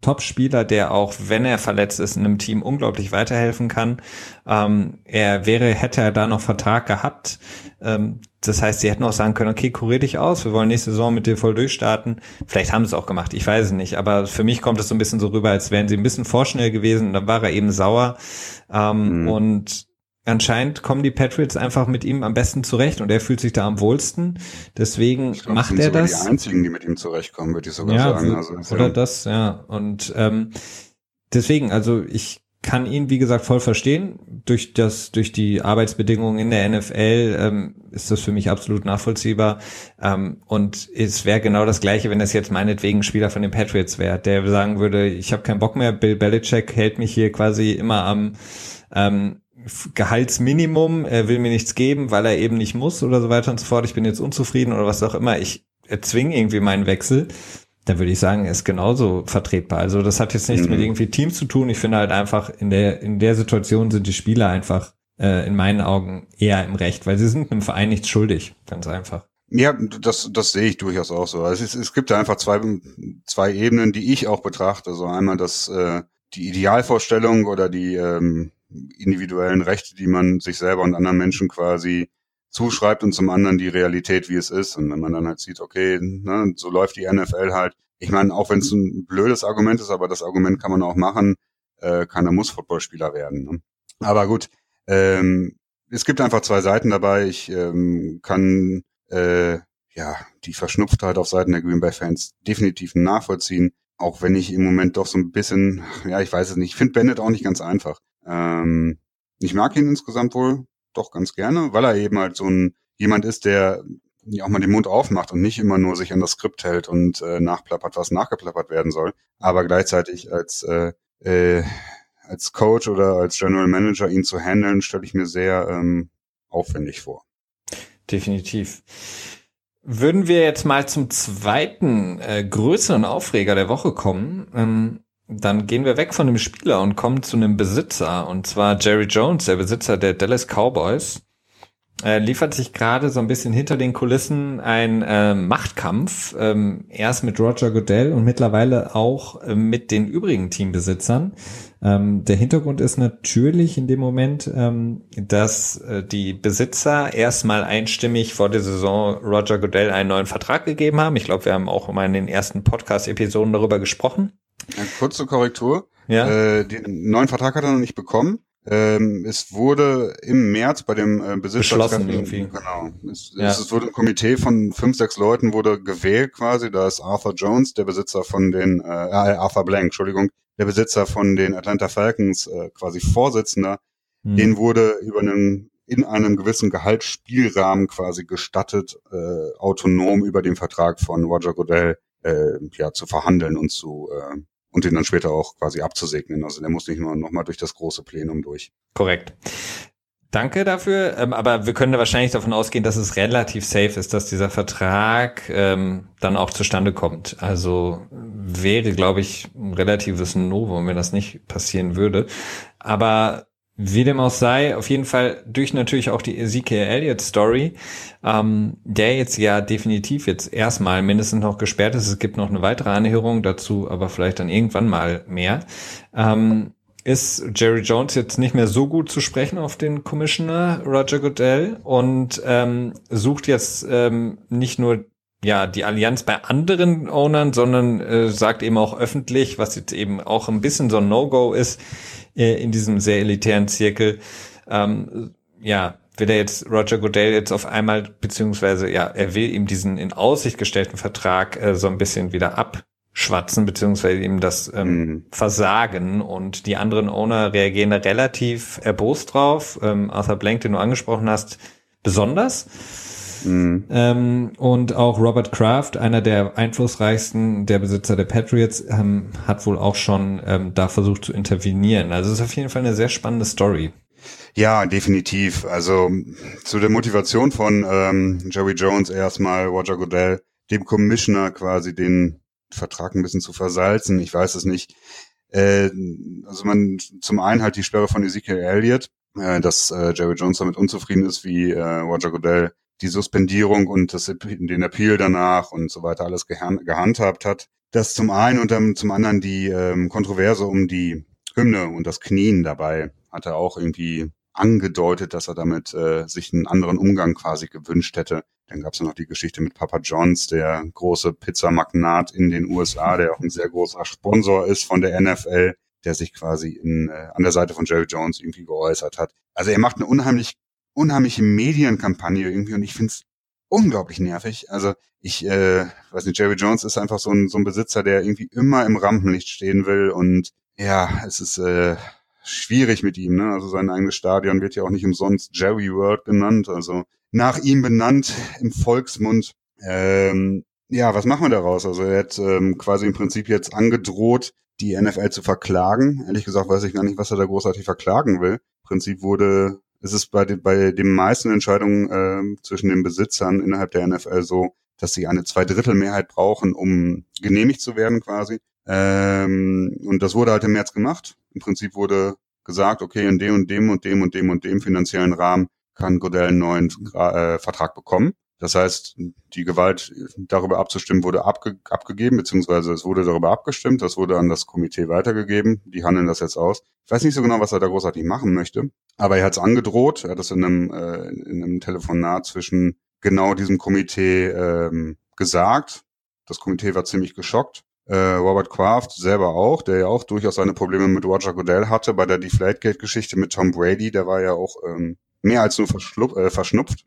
Top-Spieler, der auch, wenn er verletzt ist, in einem Team unglaublich weiterhelfen kann. Ähm, er wäre, hätte er da noch Vertrag gehabt. Ähm, das heißt, sie hätten auch sagen können, okay, kurier dich aus, wir wollen nächste Saison mit dir voll durchstarten. Vielleicht haben sie es auch gemacht, ich weiß es nicht. Aber für mich kommt es so ein bisschen so rüber, als wären sie ein bisschen vorschnell gewesen und dann war er eben sauer. Ähm, mhm. Und anscheinend kommen die Patriots einfach mit ihm am besten zurecht und er fühlt sich da am wohlsten. Deswegen glaub, macht er das. Die einzigen, die mit ihm zurechtkommen, würde ich sogar ja, sagen. Also, oder ja. das, ja. Und ähm, deswegen, also ich kann ihn, wie gesagt, voll verstehen. Durch das, durch die Arbeitsbedingungen in der N F L ähm, ist das für mich absolut nachvollziehbar. Ähm, und es wäre genau das Gleiche, wenn das jetzt meinetwegen ein Spieler von den Patriots wäre, der sagen würde, ich habe keinen Bock mehr, Bill Belichick hält mich hier quasi immer am ähm, Gehaltsminimum, er will mir nichts geben, weil er eben nicht muss oder so weiter und so fort, ich bin jetzt unzufrieden oder was auch immer, ich erzwinge irgendwie meinen Wechsel, dann würde ich sagen, er ist genauso vertretbar. Also das hat jetzt nichts mhm. mit irgendwie Team zu tun. Ich finde halt einfach, in der in der Situation sind die Spieler einfach äh, in meinen Augen eher im Recht, weil sie sind einem Verein nichts schuldig, ganz einfach. Ja, das das sehe ich durchaus auch so. Also es, es gibt da einfach zwei zwei Ebenen, die ich auch betrachte. Also einmal das äh, die Idealvorstellung oder die ähm, individuellen Rechte, die man sich selber und anderen Menschen quasi zuschreibt und zum anderen die Realität, wie es ist. Und wenn man dann halt sieht, okay, ne, so läuft die N F L halt. Ich meine, auch wenn es ein blödes Argument ist, aber das Argument kann man auch machen, äh, keiner muss Footballspieler werden. Ne? Aber gut, ähm, es gibt einfach zwei Seiten dabei. Ich ähm, kann äh, ja die Verschnupftheit auf Seiten der Green Bay Fans definitiv nachvollziehen, auch wenn ich im Moment doch so ein bisschen, ja, ich weiß es nicht, ich finde Bennett auch nicht ganz einfach. Ähm, ich mag ihn insgesamt wohl doch ganz gerne, weil er eben halt so ein jemand ist, der ja auch mal den Mund aufmacht und nicht immer nur sich an das Skript hält und äh, nachplappert, was nachgeplappert werden soll, aber gleichzeitig als äh, äh, als Coach oder als General Manager ihn zu handeln, stelle ich mir sehr ähm, aufwendig vor. Definitiv. Würden wir jetzt mal zum zweiten äh, größeren Aufreger der Woche kommen, ähm, dann gehen wir weg von dem Spieler und kommen zu einem Besitzer, und zwar Jerry Jones, der Besitzer der Dallas Cowboys. Er liefert sich gerade so ein bisschen hinter den Kulissen ein äh, Machtkampf, ähm, erst mit Roger Goodell und mittlerweile auch äh, mit den übrigen Teambesitzern. Ähm, der Hintergrund ist natürlich in dem Moment, ähm, dass äh, die Besitzer erstmal einstimmig vor der Saison Roger Goodell einen neuen Vertrag gegeben haben. Ich glaube, wir haben auch mal in den ersten Podcast-Episoden darüber gesprochen. Eine kurze Korrektur. Ja. Äh, den neuen Vertrag hat er noch nicht bekommen. Ähm, es wurde im März bei dem äh, Besitzer beschlossen irgendwie. Genau. Es, ja. es wurde ein Komitee von fünf, sechs Leuten wurde gewählt quasi. Da ist Arthur Jones, der Besitzer von den, äh, Arthur Blank, Entschuldigung, der Besitzer von den Atlanta Falcons, äh, quasi Vorsitzender. Hm. Den wurde über einen in einem gewissen Gehaltsspielrahmen quasi gestattet, äh, autonom über den Vertrag von Roger Goodell äh, ja zu verhandeln und zu äh, und den dann später auch quasi abzusegnen. Also der muss nicht nur noch mal durch das große Plenum durch. Korrekt. Danke dafür, ähm, aber wir können da wahrscheinlich davon ausgehen, dass es relativ safe ist, dass dieser Vertrag ähm, dann auch zustande kommt. Also wäre, glaube ich, ein relatives Novum, wenn das nicht passieren würde. Aber wie dem auch sei, auf jeden Fall durch natürlich auch die Ezekiel Elliott-Story, ähm, der jetzt ja definitiv jetzt erstmal mindestens noch gesperrt ist. Es gibt noch eine weitere Anhörung dazu, aber vielleicht dann irgendwann mal mehr. Ähm, ist Jerry Jones jetzt nicht mehr so gut zu sprechen auf den Commissioner Roger Goodell und ähm, sucht jetzt ähm, nicht nur ja die Allianz bei anderen Ownern, sondern äh, sagt eben auch öffentlich, was jetzt eben auch ein bisschen so ein No-Go ist, in diesem sehr elitären Zirkel, ähm, ja, will er jetzt Roger Goodell jetzt auf einmal, beziehungsweise, ja, er will ihm diesen in Aussicht gestellten Vertrag äh, so ein bisschen wieder abschwatzen, beziehungsweise ihm das ähm, mhm. versagen, und die anderen Owner reagieren da relativ erbost drauf. Ähm, Arthur Blank, den du angesprochen hast, besonders. Mhm. Ähm, und auch Robert Kraft, einer der einflussreichsten der Besitzer der Patriots, ähm, hat wohl auch schon ähm, da versucht zu intervenieren. Also es ist auf jeden Fall eine sehr spannende Story. Ja, definitiv. Also zu der Motivation von ähm, Jerry Jones erstmal, Roger Goodell, dem Commissioner quasi den Vertrag ein bisschen zu versalzen. Ich weiß es nicht. Äh, also man zum einen halt die Sperre von Ezekiel Elliott, äh, dass äh, Jerry Jones damit unzufrieden ist, wie äh, Roger Goodell die Suspendierung und das, den Appeal danach und so weiter alles gehand, gehandhabt hat. das zum einen und dann zum anderen die ähm, Kontroverse um die Hymne und das Knien dabei hat er auch irgendwie angedeutet, dass er damit äh, sich einen anderen Umgang quasi gewünscht hätte. Dann gab es ja noch die Geschichte mit Papa John's, der große Pizzamagnat in den U S A, der auch ein sehr großer Sponsor ist von der N F L, der sich quasi in, äh, an der Seite von Jerry Jones irgendwie geäußert hat. Also er macht eine unheimlich, unheimliche Medienkampagne irgendwie und ich finde es unglaublich nervig. Also ich äh, weiß nicht, Jerry Jones ist einfach so ein, so ein Besitzer, der irgendwie immer im Rampenlicht stehen will und ja, es ist äh, schwierig mit ihm, ne? Also sein eigenes Stadion wird ja auch nicht umsonst Jerry World genannt, also nach ihm benannt im Volksmund. Ähm, ja, was machen wir daraus? Also er hat ähm, quasi im Prinzip jetzt angedroht, die N F L zu verklagen. Ehrlich gesagt weiß ich gar nicht, was er da großartig verklagen will. Im Prinzip wurde, es ist bei, den, bei den meisten Entscheidungen ähm, zwischen den Besitzern innerhalb der N F L so, dass sie eine Zweidrittelmehrheit brauchen, um genehmigt zu werden quasi. Ähm, und das wurde halt im März gemacht. Im Prinzip wurde gesagt, okay, in dem und dem und dem und dem und dem finanziellen Rahmen kann Goodell einen neuen äh, Vertrag bekommen. Das heißt, die Gewalt darüber abzustimmen wurde abge- abgegeben, beziehungsweise es wurde darüber abgestimmt, das wurde an das Komitee weitergegeben, die handeln das jetzt aus. Ich weiß nicht so genau, was er da großartig machen möchte, aber er hat es angedroht, er hat es in einem, äh, in einem Telefonat zwischen genau diesem Komitee ähm, gesagt. Das Komitee war ziemlich geschockt. Äh, Robert Kraft selber auch, der ja auch durchaus seine Probleme mit Roger Goodell hatte bei der Deflategate-Geschichte mit Tom Brady, der war ja auch ähm, mehr als nur verschlup- äh, verschnupft.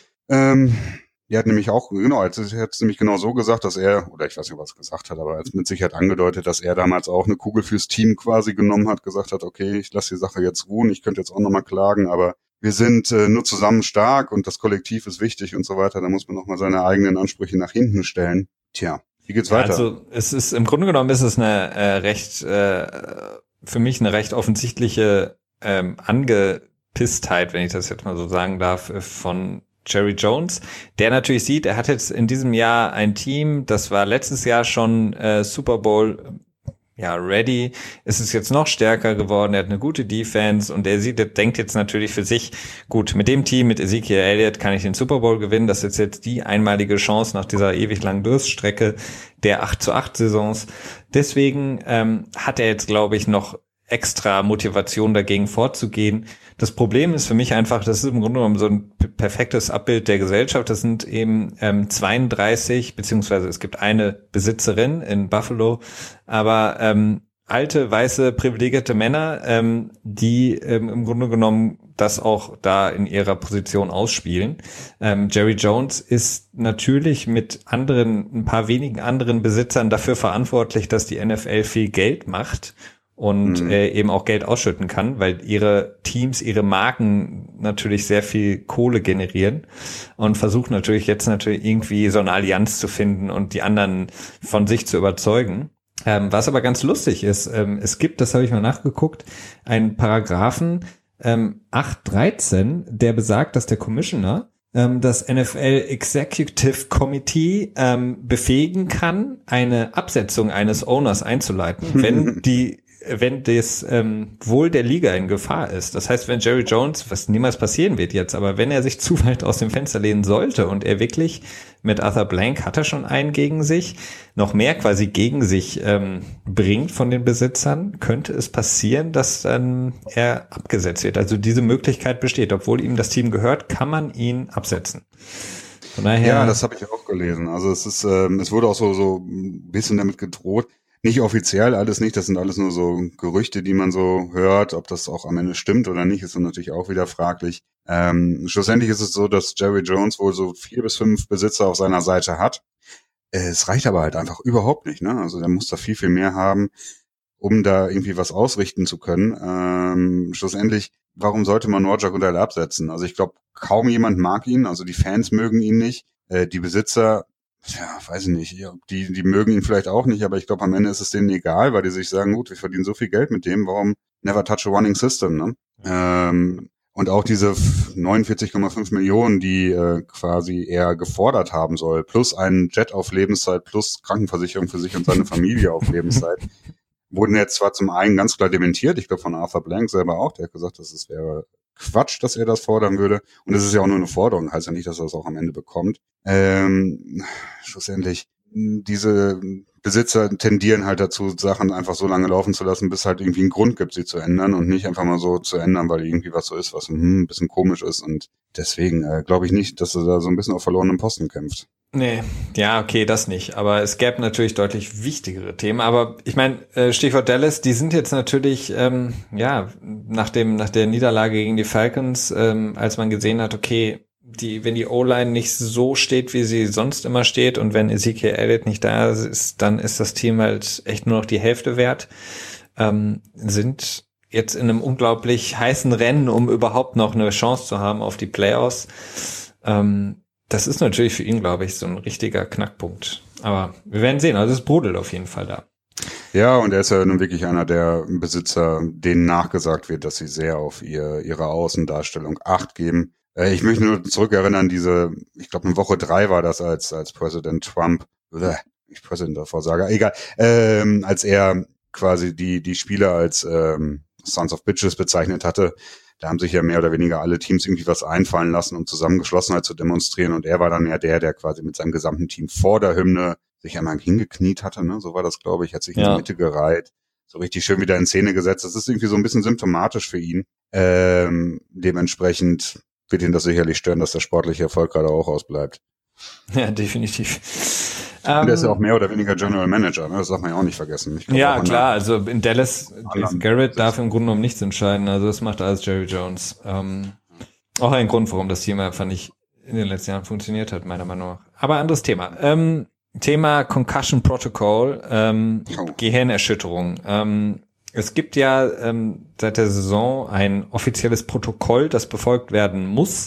Ähm, die hat nämlich auch, genau, er hat es nämlich genau so gesagt, dass er, oder ich weiß nicht, was er gesagt hat, aber er hat mit Sicherheit angedeutet, dass er damals auch eine Kugel fürs Team quasi genommen hat, gesagt hat, okay, ich lasse die Sache jetzt ruhen, ich könnte jetzt auch nochmal klagen, aber wir sind äh, nur zusammen stark und das Kollektiv ist wichtig und so weiter, da muss man nochmal seine eigenen Ansprüche nach hinten stellen. Tja, wie geht's weiter? Also es ist, im Grunde genommen ist es eine äh, recht, äh, für mich eine recht offensichtliche ähm, Angepisstheit, wenn ich das jetzt mal so sagen darf, von Jerry Jones, der natürlich sieht, er hat jetzt in diesem Jahr ein Team, das war letztes Jahr schon äh, Super Bowl ja ready, ist es jetzt noch stärker geworden, er hat eine gute Defense und er sieht, er denkt jetzt natürlich für sich, gut, mit dem Team, mit Ezekiel Elliott kann ich den Super Bowl gewinnen, das ist jetzt die einmalige Chance nach dieser ewig langen Durststrecke der acht zu acht Saisons. Deswegen ähm, hat er jetzt, glaube ich, noch extra Motivation dagegen vorzugehen. Das Problem ist für mich einfach, das ist im Grunde genommen so ein perfektes Abbild der Gesellschaft. Das sind eben ähm, zweiunddreißig, beziehungsweise es gibt eine Besitzerin in Buffalo, aber ähm, alte, weiße, privilegierte Männer, ähm, die ähm, im Grunde genommen das auch da in ihrer Position ausspielen. Ähm, Jerry Jones ist natürlich mit anderen, ein paar wenigen anderen Besitzern dafür verantwortlich, dass die N F L viel Geld macht und mhm. äh, eben auch Geld ausschütten kann, weil ihre Teams, ihre Marken natürlich sehr viel Kohle generieren und versuchen natürlich jetzt natürlich irgendwie so eine Allianz zu finden und die anderen von sich zu überzeugen. Ähm, was aber ganz lustig ist, ähm, es gibt, das habe ich mal nachgeguckt, einen Paragraphen ähm, acht dreizehn, der besagt, dass der Commissioner ähm, das N F L Executive Committee ähm, befähigen kann, eine Absetzung eines Owners einzuleiten, wenn die wenn das ähm, Wohl der Liga in Gefahr ist. Das heißt, wenn Jerry Jones, was niemals passieren wird jetzt, aber wenn er sich zu weit aus dem Fenster lehnen sollte und er wirklich mit Arthur Blank hat er schon einen gegen sich, noch mehr quasi gegen sich ähm, bringt von den Besitzern, könnte es passieren, dass dann er abgesetzt wird. Also diese Möglichkeit besteht. Obwohl ihm das Team gehört, kann man ihn absetzen. Von daher, ja, das habe ich auch gelesen. Also es ist, ähm, es wurde auch so so ein bisschen damit gedroht. Nicht offiziell, alles nicht, das sind alles nur so Gerüchte, die man so hört. Ob das auch am Ende stimmt oder nicht, ist dann natürlich auch wieder fraglich. Ähm, schlussendlich ist es so, dass Jerry Jones wohl so vier bis fünf Besitzer auf seiner Seite hat. Es reicht aber halt einfach überhaupt nicht, ne? Also der muss da viel, viel mehr haben, um da irgendwie was ausrichten zu können. Ähm, schlussendlich, warum sollte man Roger Goodell absetzen? Also ich glaube, kaum jemand mag ihn, also die Fans mögen ihn nicht, äh, die Besitzer, ja, weiß ich nicht, die, die mögen ihn vielleicht auch nicht, aber ich glaube, am Ende ist es denen egal, weil die sich sagen, gut, wir verdienen so viel Geld mit dem, warum never touch a running system, ne? Ähm, und auch diese neunundvierzig Komma fünf Millionen, die äh, quasi er gefordert haben soll, plus einen Jet auf Lebenszeit, plus Krankenversicherung für sich und seine Familie auf Lebenszeit, wurden jetzt zwar zum einen ganz klar dementiert, ich glaube von Arthur Blank selber auch, der hat gesagt, dass es wäre Quatsch, dass er das fordern würde. Und es ist ja auch nur eine Forderung, heißt ja nicht, dass er das auch am Ende bekommt. Ähm, schlussendlich, diese Besitzer tendieren halt dazu, Sachen einfach so lange laufen zu lassen, bis es halt irgendwie einen Grund gibt, sie zu ändern und nicht einfach mal so zu ändern, weil irgendwie was so ist, was hm, ein bisschen komisch ist. Und deswegen äh, glaube ich nicht, dass er da so ein bisschen auf verlorenen Posten kämpft. Nee, ja, okay, das nicht. Aber es gäbe natürlich deutlich wichtigere Themen. Aber ich meine, äh, Stichwort Dallas, die sind jetzt natürlich, ähm, ja, nach dem, nach der Niederlage gegen die Falcons, ähm, als man gesehen hat, okay, die, wenn die O-Line nicht so steht, wie sie sonst immer steht und wenn Ezekiel Elliott nicht da ist, dann ist das Team halt echt nur noch die Hälfte wert, ähm, sind jetzt in einem unglaublich heißen Rennen, um überhaupt noch eine Chance zu haben auf die Playoffs. Ähm, das ist natürlich für ihn, glaube ich, so ein richtiger Knackpunkt. Aber wir werden sehen, also es brodelt auf jeden Fall da. Ja, und er ist ja nun wirklich einer der Besitzer, denen nachgesagt wird, dass sie sehr auf ihr, ihre Außendarstellung Acht geben. Ich möchte nur zurückerinnern, diese, ich glaube, in Woche drei war das, als als Präsident Trump, oder ich Präsident davor sage, egal, ähm, als er quasi die die Spieler als ähm, Sons of Bitches bezeichnet hatte. Da haben sich ja mehr oder weniger alle Teams irgendwie was einfallen lassen, um Zusammengeschlossenheit zu demonstrieren. Und er war dann ja der, der quasi mit seinem gesamten Team vor der Hymne sich einmal hingekniet hatte, ne? So war das, glaube ich, hat sich in Ja. die Mitte gereiht, so richtig schön wieder in Szene gesetzt. Das ist irgendwie so ein bisschen symptomatisch für ihn. Ähm, dementsprechend wird ihn das sicherlich stören, dass der sportliche Erfolg gerade auch ausbleibt. Ja, definitiv. Und er ist ja auch mehr oder weniger General Manager, ne? Das darf man ja auch nicht vergessen. Ich glaub, Ja, auch klar, also in Dallas, anderen Garrett darf im Grunde genommen nichts entscheiden, also das macht alles Jerry Jones. Ähm, auch ein Grund, warum das Team einfach nicht in den letzten Jahren funktioniert hat, meiner Meinung nach. Aber anderes Thema. Ähm, Thema Concussion Protocol, ähm, Oh. Gehirnerschütterung. Ähm, es gibt ja ähm, seit der Saison ein offizielles Protokoll, das befolgt werden muss,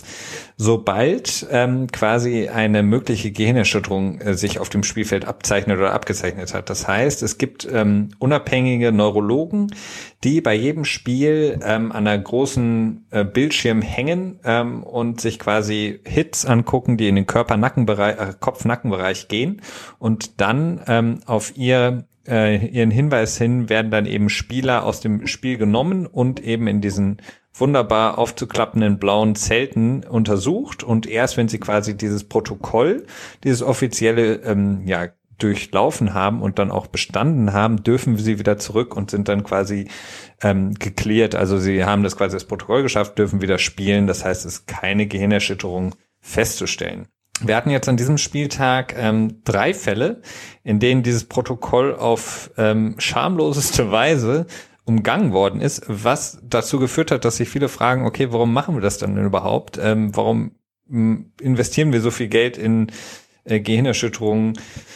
sobald ähm, quasi eine mögliche Gehirnerschütterung äh, sich auf dem Spielfeld abzeichnet oder abgezeichnet hat. Das heißt, es gibt ähm, unabhängige Neurologen, die bei jedem Spiel ähm, an einer großen äh, Bildschirm hängen ähm, und sich quasi Hits angucken, die in den Körper-Nackenbereich, äh, Kopf-Nackenbereich gehen und dann ähm, auf ihr ihren Hinweis hin werden dann eben Spieler aus dem Spiel genommen und eben in diesen wunderbar aufzuklappenden blauen Zelten untersucht und erst wenn sie quasi dieses Protokoll, dieses offizielle ähm, ja durchlaufen haben und dann auch bestanden haben, dürfen sie wieder zurück und sind dann quasi ähm, geklärt. Also sie haben das quasi das Protokoll geschafft, dürfen wieder spielen. Das heißt, es ist keine Gehirnerschütterung festzustellen. Wir hatten jetzt an diesem Spieltag ähm, drei Fälle, in denen dieses Protokoll auf ähm, schamloseste Weise umgangen worden ist, was dazu geführt hat, dass sich viele fragen, okay, warum machen wir das dann denn überhaupt? Ähm, warum m, investieren wir so viel Geld in äh, Gehirnerschütterungen,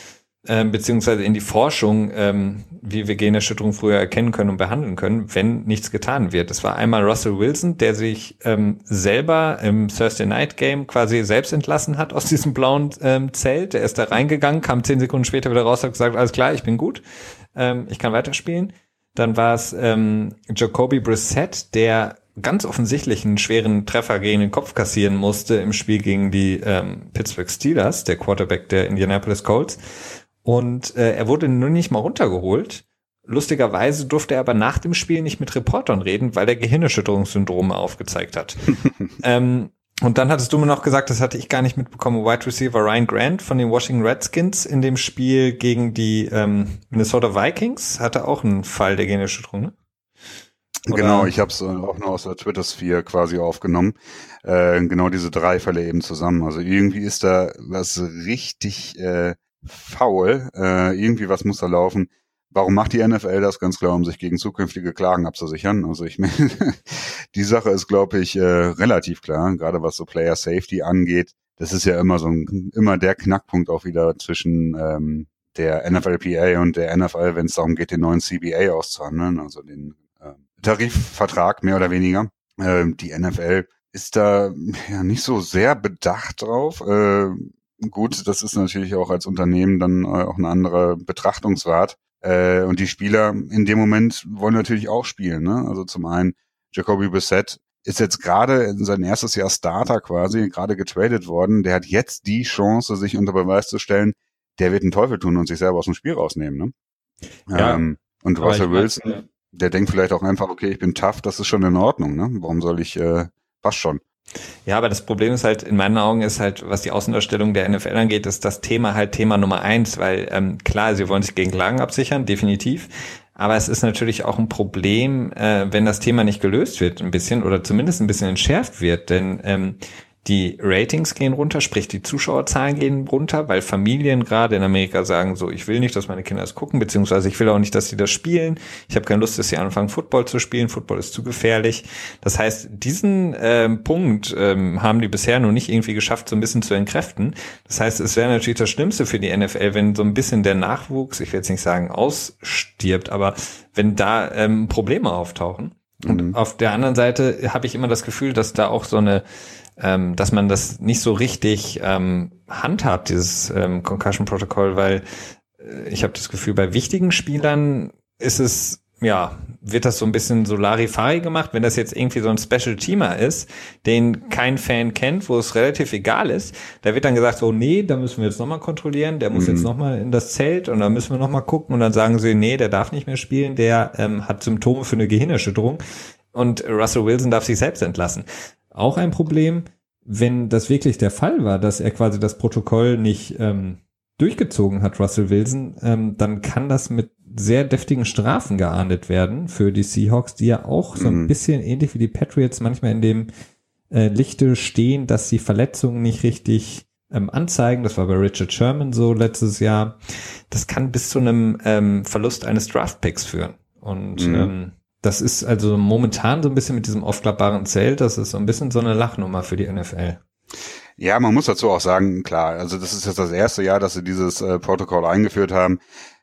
ähm, beziehungsweise in die Forschung, ähm, wie wir Gehirnerschütterungen früher erkennen können und behandeln können, wenn nichts getan wird. Das war einmal Russell Wilson, der sich ähm, selber im Thursday Night Game quasi selbst entlassen hat aus diesem blauen ähm, Zelt. Der ist da reingegangen, kam zehn Sekunden später wieder raus, hat gesagt, alles klar, ich bin gut, ähm, ich kann weiterspielen. Dann war es ähm, Jacoby Brissett, der ganz offensichtlich einen schweren Treffer gegen den Kopf kassieren musste im Spiel gegen die ähm, Pittsburgh Steelers, der Quarterback der Indianapolis Colts. Und äh, er wurde nur nicht mal runtergeholt. Lustigerweise durfte er aber nach dem Spiel nicht mit Reportern reden, weil er Gehirnerschütterungssyndrome aufgezeigt hat. ähm, und dann hattest du mir noch gesagt, das hatte ich gar nicht mitbekommen, Wide Receiver Ryan Grant von den Washington Redskins in dem Spiel gegen die ähm, Minnesota Vikings hatte auch einen Fall der Gehirnerschütterung, ne? Oder? Genau, ich habe es auch nur aus der Twitter-Sphere quasi aufgenommen. Äh, genau diese drei Fälle eben zusammen. Also irgendwie ist da was richtig äh, faul. Äh, irgendwie was muss da laufen. Warum macht die N F L das? Ganz klar, um sich gegen zukünftige Klagen abzusichern. Also ich meine, die Sache ist, glaube ich, äh, relativ klar, gerade was so Player Safety angeht. Das ist ja immer so ein, immer der Knackpunkt auch wieder zwischen ähm, der N F L P A und der N F L, wenn es darum geht, den neuen C B A auszuhandeln, also den äh, Tarifvertrag mehr oder weniger. Äh, die N F L ist da ja nicht so sehr bedacht drauf. Äh, gut, das ist natürlich auch als Unternehmen dann äh, auch ein anderer Betrachtungswert. Äh, und die Spieler in dem Moment wollen natürlich auch spielen, ne? Also zum einen Jacoby Brissett ist jetzt gerade in sein erstes Jahr Starter quasi, gerade getradet worden. Der hat jetzt die Chance, sich unter Beweis zu stellen, der wird einen Teufel tun und sich selber aus dem Spiel rausnehmen, ne? Ja, ähm, und Russell Wilson, der denkt vielleicht auch einfach, okay, ich bin tough, das ist schon in Ordnung, ne? Warum soll ich, äh, passt schon. Ja, aber das Problem ist halt, in meinen Augen ist halt, was die Außendarstellung der N F L angeht, ist das Thema halt Thema Nummer eins, weil ähm, klar, sie wollen sich gegen Klagen absichern, definitiv. Aber es ist natürlich auch ein Problem, äh, wenn das Thema nicht gelöst wird ein bisschen oder zumindest ein bisschen entschärft wird, denn ähm, die Ratings gehen runter, sprich die Zuschauerzahlen gehen runter, weil Familien gerade in Amerika sagen so, ich will nicht, dass meine Kinder das gucken, beziehungsweise ich will auch nicht, dass sie das spielen. Ich habe keine Lust, dass sie anfangen, Football zu spielen. Football ist zu gefährlich. Das heißt, diesen ähm, Punkt ähm, haben die bisher noch nicht irgendwie geschafft, so ein bisschen zu entkräften. Das heißt, es wäre natürlich das Schlimmste für die N F L, wenn so ein bisschen der Nachwuchs, ich will jetzt nicht sagen ausstirbt, aber wenn da ähm, Probleme auftauchen. Und mhm. auf der anderen Seite habe ich immer das Gefühl, dass da auch so eine Ähm, dass man das nicht so richtig ähm, handhabt, dieses ähm, Concussion-Protokoll, weil äh, ich habe das Gefühl, bei wichtigen Spielern ist es, ja, wird das so ein bisschen so Larifari gemacht. Wenn das jetzt irgendwie so ein Special-Teamer ist, den kein Fan kennt, wo es relativ egal ist, da wird dann gesagt, so, nee, da müssen wir jetzt nochmal kontrollieren, der muss mhm. jetzt nochmal in das Zelt und dann müssen wir nochmal gucken und dann sagen sie, nee, der darf nicht mehr spielen, der ähm, hat Symptome für eine Gehirnerschütterung und Russell Wilson darf sich selbst entlassen. Auch ein Problem, wenn das wirklich der Fall war, dass er quasi das Protokoll nicht ähm, durchgezogen hat, Russell Wilson, ähm, dann kann das mit sehr deftigen Strafen geahndet werden für die Seahawks, die ja auch so ein mhm. bisschen ähnlich wie die Patriots manchmal in dem äh, Lichte stehen, dass sie Verletzungen nicht richtig ähm, anzeigen. Das war bei Richard Sherman so letztes Jahr. Das kann bis zu einem ähm, Verlust eines Draftpicks führen. Und mhm. ähm, das ist also momentan so ein bisschen mit diesem aufklappbaren Zelt, das ist so ein bisschen so eine Lachnummer für die N F L. Ja, man muss dazu auch sagen, klar, also das ist jetzt das erste Jahr, dass sie dieses äh, Protokoll eingeführt haben.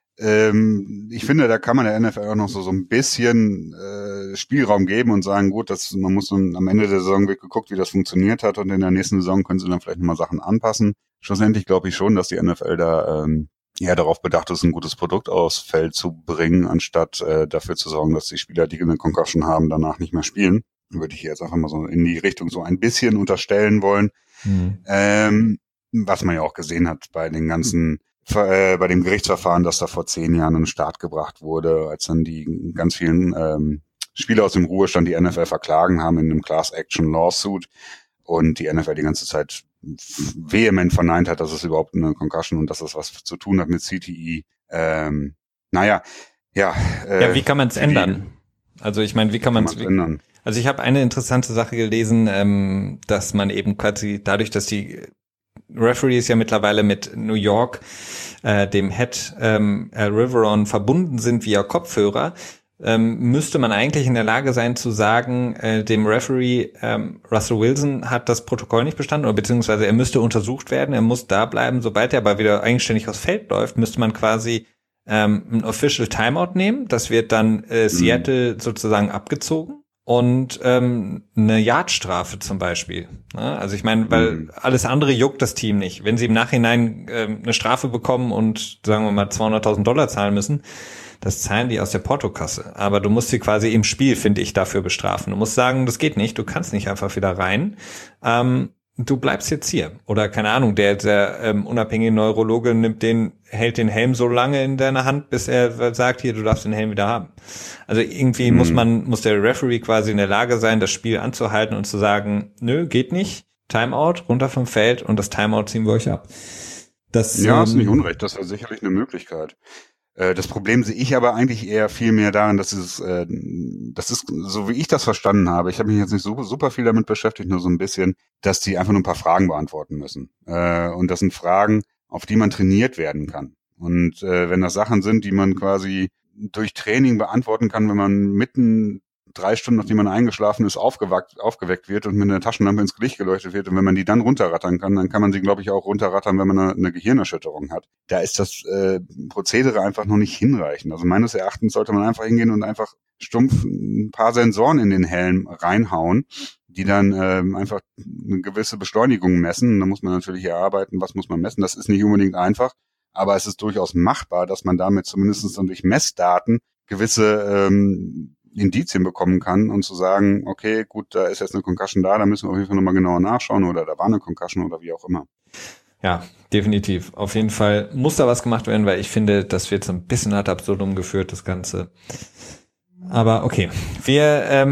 Ähm, ich finde, da kann man der N F L auch noch so so ein bisschen äh, Spielraum geben und sagen, gut, das, man muss dann am Ende der Saison wird geguckt, wie das funktioniert hat und in der nächsten Saison können sie dann vielleicht nochmal Sachen anpassen. Schlussendlich glaube ich schon, dass die N F L da ähm, ja darauf bedacht ist, ein gutes Produkt aufs Feld zu bringen, anstatt äh, dafür zu sorgen, dass die Spieler, die eine Concussion haben, danach nicht mehr spielen. Würde ich jetzt einfach mal so in die Richtung so ein bisschen unterstellen wollen. Mhm. Ähm, was man ja auch gesehen hat bei den ganzen, äh, bei dem Gerichtsverfahren, das da vor zehn Jahren an den Start gebracht wurde, als dann die ganz vielen ähm, Spieler aus dem Ruhestand die N F L verklagen haben in einem Class-Action-Lawsuit und die N F L die ganze Zeit vehement verneint hat, dass es überhaupt eine Concussion und dass es was zu tun hat mit C T E. Ähm, naja, ja. Äh, ja, wie kann man es ändern? Also ich meine, wie kann man es ändern? Also ich habe eine interessante Sache gelesen, ähm, dass man eben quasi dadurch, dass die Referees ja mittlerweile mit New York, äh, dem Head ähm, Al Riveron verbunden sind via Kopfhörer, ähm, müsste man eigentlich in der Lage sein zu sagen, äh, dem Referee ähm, Russell Wilson hat das Protokoll nicht bestanden oder beziehungsweise er müsste untersucht werden, er muss da bleiben. Sobald er aber wieder eigenständig aufs Feld läuft, müsste man quasi ähm, ein Official Timeout nehmen. Das wird dann äh, Seattle mhm. sozusagen abgezogen. Und ähm, eine Yardstrafe zum Beispiel. Ja, also ich meine, weil mhm. alles andere juckt das Team nicht. Wenn sie im Nachhinein ähm, eine Strafe bekommen und sagen wir mal zweihunderttausend Dollar zahlen müssen, das zahlen die aus der Portokasse. Aber du musst sie quasi im Spiel, finde ich, dafür bestrafen. Du musst sagen, das geht nicht, du kannst nicht einfach wieder rein. Ähm, du bleibst jetzt hier. Oder keine Ahnung, der, der ähm, unabhängige Neurologe nimmt den, hält den Helm so lange in deiner Hand, bis er sagt, hier, du darfst den Helm wieder haben. Also irgendwie mhm. muss man, muss der Referee quasi in der Lage sein, das Spiel anzuhalten und zu sagen, nö, geht nicht, Timeout, runter vom Feld und das Timeout ziehen wir euch ab. Das, ja, ähm, ist nicht unrecht, das wäre sicherlich eine Möglichkeit. Das Problem sehe ich aber eigentlich eher viel mehr darin, dass es, äh, das ist, so wie ich das verstanden habe, ich habe mich jetzt nicht so super viel damit beschäftigt, nur so ein bisschen, dass die einfach nur ein paar Fragen beantworten müssen. Äh, und das sind Fragen, auf die man trainiert werden kann. Und äh, wenn das Sachen sind, die man quasi durch Training beantworten kann, wenn man mitten drei Stunden, nachdem man eingeschlafen ist, aufgeweckt, aufgeweckt wird und mit einer Taschenlampe ins Gesicht geleuchtet wird. Und wenn man die dann runterrattern kann, dann kann man sie, glaube ich, auch runterrattern, wenn man eine, eine Gehirnerschütterung hat. Da ist das äh, Prozedere einfach noch nicht hinreichend. Also meines Erachtens sollte man einfach hingehen und einfach stumpf ein paar Sensoren in den Helm reinhauen, die dann ähm, einfach eine gewisse Beschleunigung messen. Da muss man natürlich erarbeiten, was muss man messen. Das ist nicht unbedingt einfach, aber es ist durchaus machbar, dass man damit zumindest dann durch Messdaten gewisse ähm, Indizien bekommen kann und zu sagen, okay, gut, da ist jetzt eine Concussion da, da müssen wir auf jeden Fall nochmal genauer nachschauen oder da war eine Concussion oder wie auch immer. Ja, definitiv. Auf jeden Fall muss da was gemacht werden, weil ich finde, das wird so ein bisschen ad absurdum geführt, das Ganze. Aber okay, wir ähm,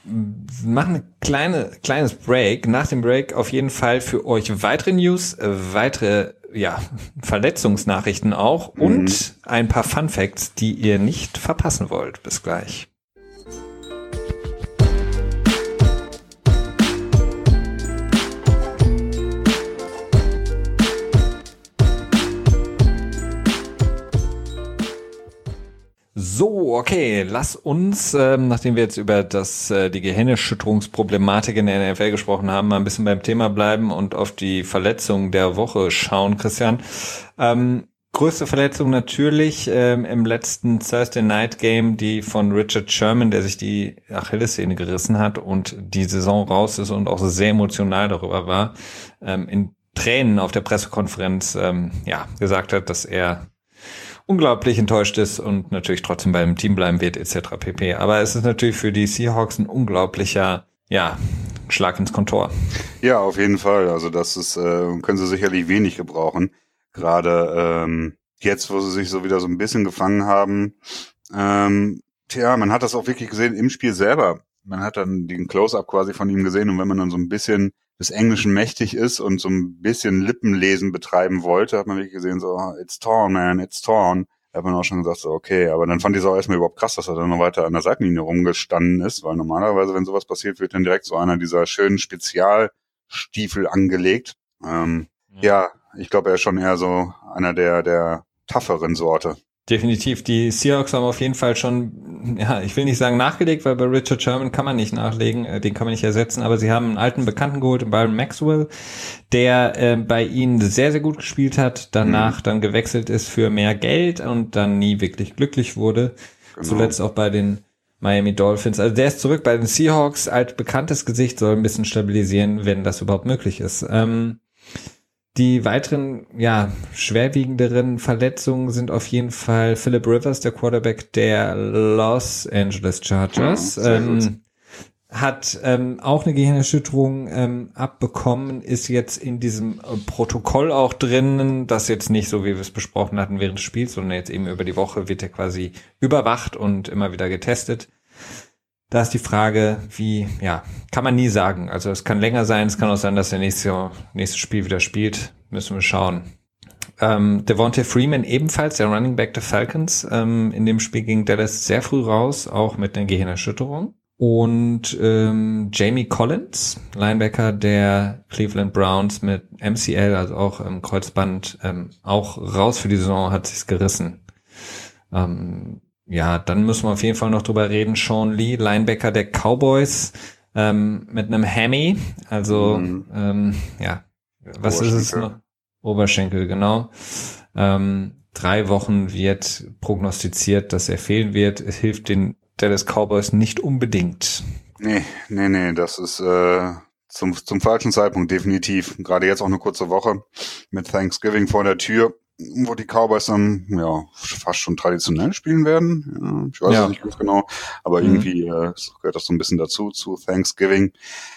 machen ein kleine, kleines Break. Nach dem Break auf jeden Fall für euch weitere News, äh, weitere ja, Verletzungsnachrichten auch mhm. und ein paar Fun Facts, die ihr nicht verpassen wollt. Bis gleich. So, okay, lass uns, ähm, nachdem wir jetzt über das äh, die Gehirnerschütterungsproblematik in der N F L gesprochen haben, mal ein bisschen beim Thema bleiben und auf die Verletzung der Woche schauen, Christian. Ähm, größte Verletzung natürlich ähm, im letzten Thursday Night Game, die von Richard Sherman, der sich die Achillessehne gerissen hat und die Saison raus ist und auch sehr emotional darüber war, ähm, in Tränen auf der Pressekonferenz ähm, ja gesagt hat, dass er unglaublich enttäuscht ist und natürlich trotzdem beim Team bleiben wird, et cetera pp. Aber es ist natürlich für die Seahawks ein unglaublicher, ja, Schlag ins Kontor. Ja, auf jeden Fall. Also das ist, äh, können sie sicherlich wenig gebrauchen. Gerade ähm, jetzt, wo sie sich so wieder so ein bisschen gefangen haben. Ähm, tja, man hat das auch wirklich gesehen im Spiel selber. Man hat dann den Close-Up quasi von ihm gesehen und wenn man dann so ein bisschen des Englischen mächtig ist und so ein bisschen Lippenlesen betreiben wollte, hat man wirklich gesehen, so, it's torn, man, it's torn. Da hat man auch schon gesagt, so, okay, aber dann fand ich es auch erstmal überhaupt krass, dass er dann noch weiter an der Seitenlinie rumgestanden ist, weil normalerweise, wenn sowas passiert, wird dann direkt so einer dieser schönen Spezialstiefel angelegt. Ähm, ja. ja, ich glaube, er ist schon eher so einer der, der tougheren Sorte. Definitiv. Die Seahawks haben auf jeden Fall schon, ja, ich will nicht sagen nachgelegt, weil bei Richard Sherman kann man nicht nachlegen, den kann man nicht ersetzen, aber sie haben einen alten Bekannten geholt, Byron Maxwell, der äh, bei ihnen sehr, sehr gut gespielt hat, danach mhm. dann gewechselt ist für mehr Geld und dann nie wirklich glücklich wurde. Genau. Zuletzt auch bei den Miami Dolphins. Also der ist zurück bei den Seahawks, altbekanntes Gesicht, soll ein bisschen stabilisieren, wenn das überhaupt möglich ist. Ähm, Die weiteren, ja, schwerwiegenderen Verletzungen sind auf jeden Fall Philip Rivers, der Quarterback der Los Angeles Chargers, ja, ähm, hat ähm, auch eine Gehirnerschütterung ähm, abbekommen, ist jetzt in diesem äh, Protokoll auch drin, das jetzt nicht so, wie wir es besprochen hatten während des Spiels, sondern jetzt eben über die Woche wird er quasi überwacht und immer wieder getestet. Da ist die Frage, wie, ja, kann man nie sagen. Also es kann länger sein, es kann auch sein, dass der nächste, nächste Spiel wieder spielt. Müssen wir schauen. Ähm, Devontae Freeman ebenfalls, der Running Back der Falcons. Ähm, in dem Spiel ging Dallas sehr früh raus, auch mit einer Gehirnerschütterung. Und ähm, Jamie Collins, Linebacker der Cleveland Browns mit M C L, also auch im Kreuzband, ähm, auch raus für die Saison, hat sich's gerissen. Ähm, Ja, dann müssen wir auf jeden Fall noch drüber reden. Sean Lee, Linebacker der Cowboys, ähm, mit einem Hammy. Also, mhm. ähm, ja, was ist es noch? Oberschenkel, genau. Ähm, drei Wochen wird prognostiziert, dass er fehlen wird. Es hilft den Dallas Cowboys nicht unbedingt. Nee, nee, nee, das ist äh, zum, zum falschen Zeitpunkt definitiv. Gerade jetzt auch eine kurze Woche mit Thanksgiving vor der Tür, wo die Cowboys dann ja fast schon traditionell spielen werden. Ja, ich weiß ja. es nicht ganz genau, aber mhm. irgendwie äh, gehört das so ein bisschen dazu, zu Thanksgiving.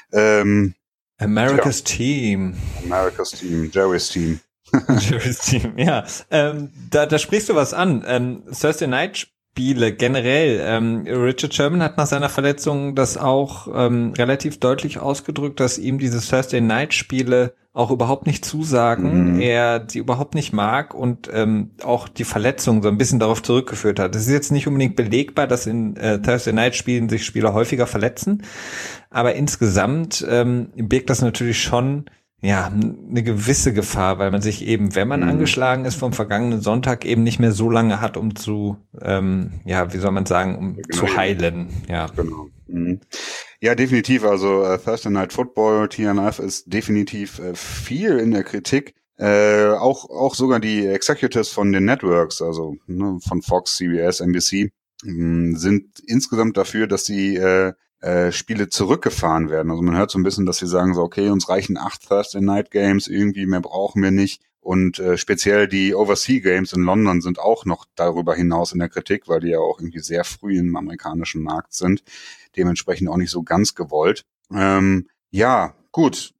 Ähm, America's ja. Team. America's Team, Jerry's Team. Jerry's Team, ja. Ähm, da, da sprichst du was an. Ähm, Thursday Night Spiele generell. Ähm, Richard Sherman hat nach seiner Verletzung das auch ähm, relativ deutlich ausgedrückt, dass ihm diese Thursday Night Spiele auch überhaupt nicht zusagen, mhm. er sie überhaupt nicht mag und ähm, auch die Verletzung so ein bisschen darauf zurückgeführt hat. Es ist jetzt nicht unbedingt belegbar, dass in äh, Thursday Night Spielen sich Spieler häufiger verletzen, aber insgesamt ähm, birgt das natürlich schon ja eine gewisse Gefahr, weil man sich eben, wenn man mhm. angeschlagen ist vom vergangenen Sonntag, eben nicht mehr so lange hat, um zu, ähm, ja, wie soll man sagen, um genau. zu heilen. Ja, genau. Mhm. Ja, definitiv. Also äh, Thursday Night Football, T N F, ist definitiv äh, viel in der Kritik. Äh, auch auch sogar die Executives von den Networks, also ne, von Fox, C B S, N B C, mh, sind insgesamt dafür, dass die äh, äh, Spiele zurückgefahren werden. Also man hört so ein bisschen, dass sie sagen so, okay, uns reichen acht Thursday Night Games, irgendwie mehr brauchen wir nicht. Und äh, speziell die Overseas Games in London sind auch noch darüber hinaus in der Kritik, weil die ja auch irgendwie sehr früh im amerikanischen Markt sind. Dementsprechend auch nicht so ganz gewollt. Ähm, ja, gut.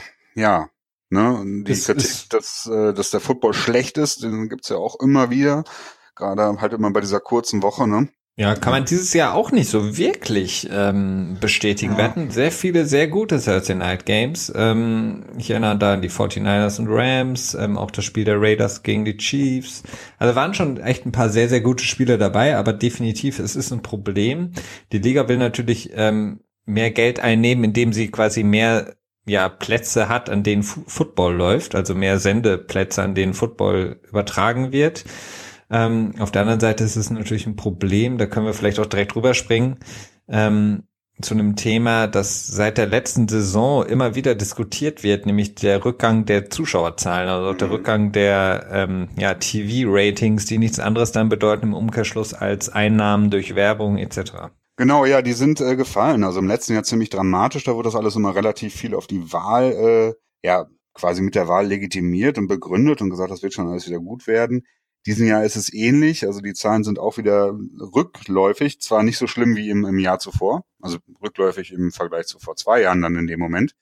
Ja, ne, die das Kritik, dass, äh, dass der Football schlecht ist, den gibt's ja auch immer wieder. Gerade halt immer bei dieser kurzen Woche, ne? Ja, kann man dieses Jahr auch nicht so wirklich ähm, bestätigen. Ja. Wir hatten sehr viele sehr gute Thursday Night Games. Ähm, ich erinnere da an die forty-niners und Rams, ähm, auch das Spiel der Raiders gegen die Chiefs. Also waren schon echt ein paar sehr, sehr gute Spiele dabei, aber definitiv, es ist ein Problem. Die Liga will natürlich ähm, mehr Geld einnehmen, indem sie quasi mehr ja Plätze hat, an denen Fu- Football läuft, also mehr Sendeplätze, an denen Football übertragen wird. Ähm, auf der anderen Seite ist es natürlich ein Problem, da können wir vielleicht auch direkt rüberspringen, ähm, zu einem Thema, das seit der letzten Saison immer wieder diskutiert wird, nämlich der Rückgang der Zuschauerzahlen, also mhm. der Rückgang der ähm, ja, T V-Ratings, die nichts anderes dann bedeuten im Umkehrschluss als Einnahmen durch Werbung et cetera. Genau, ja, die sind äh, gefallen. Also im letzten Jahr ziemlich dramatisch, da wurde das alles immer relativ viel auf die Wahl, äh, ja, quasi mit der Wahl legitimiert und begründet und gesagt, das wird schon alles wieder gut werden. Diesen Jahr ist es ähnlich, also die Zahlen sind auch wieder rückläufig, zwar nicht so schlimm wie im, im Jahr zuvor, also rückläufig im Vergleich zu vor zwei Jahren dann in dem Moment.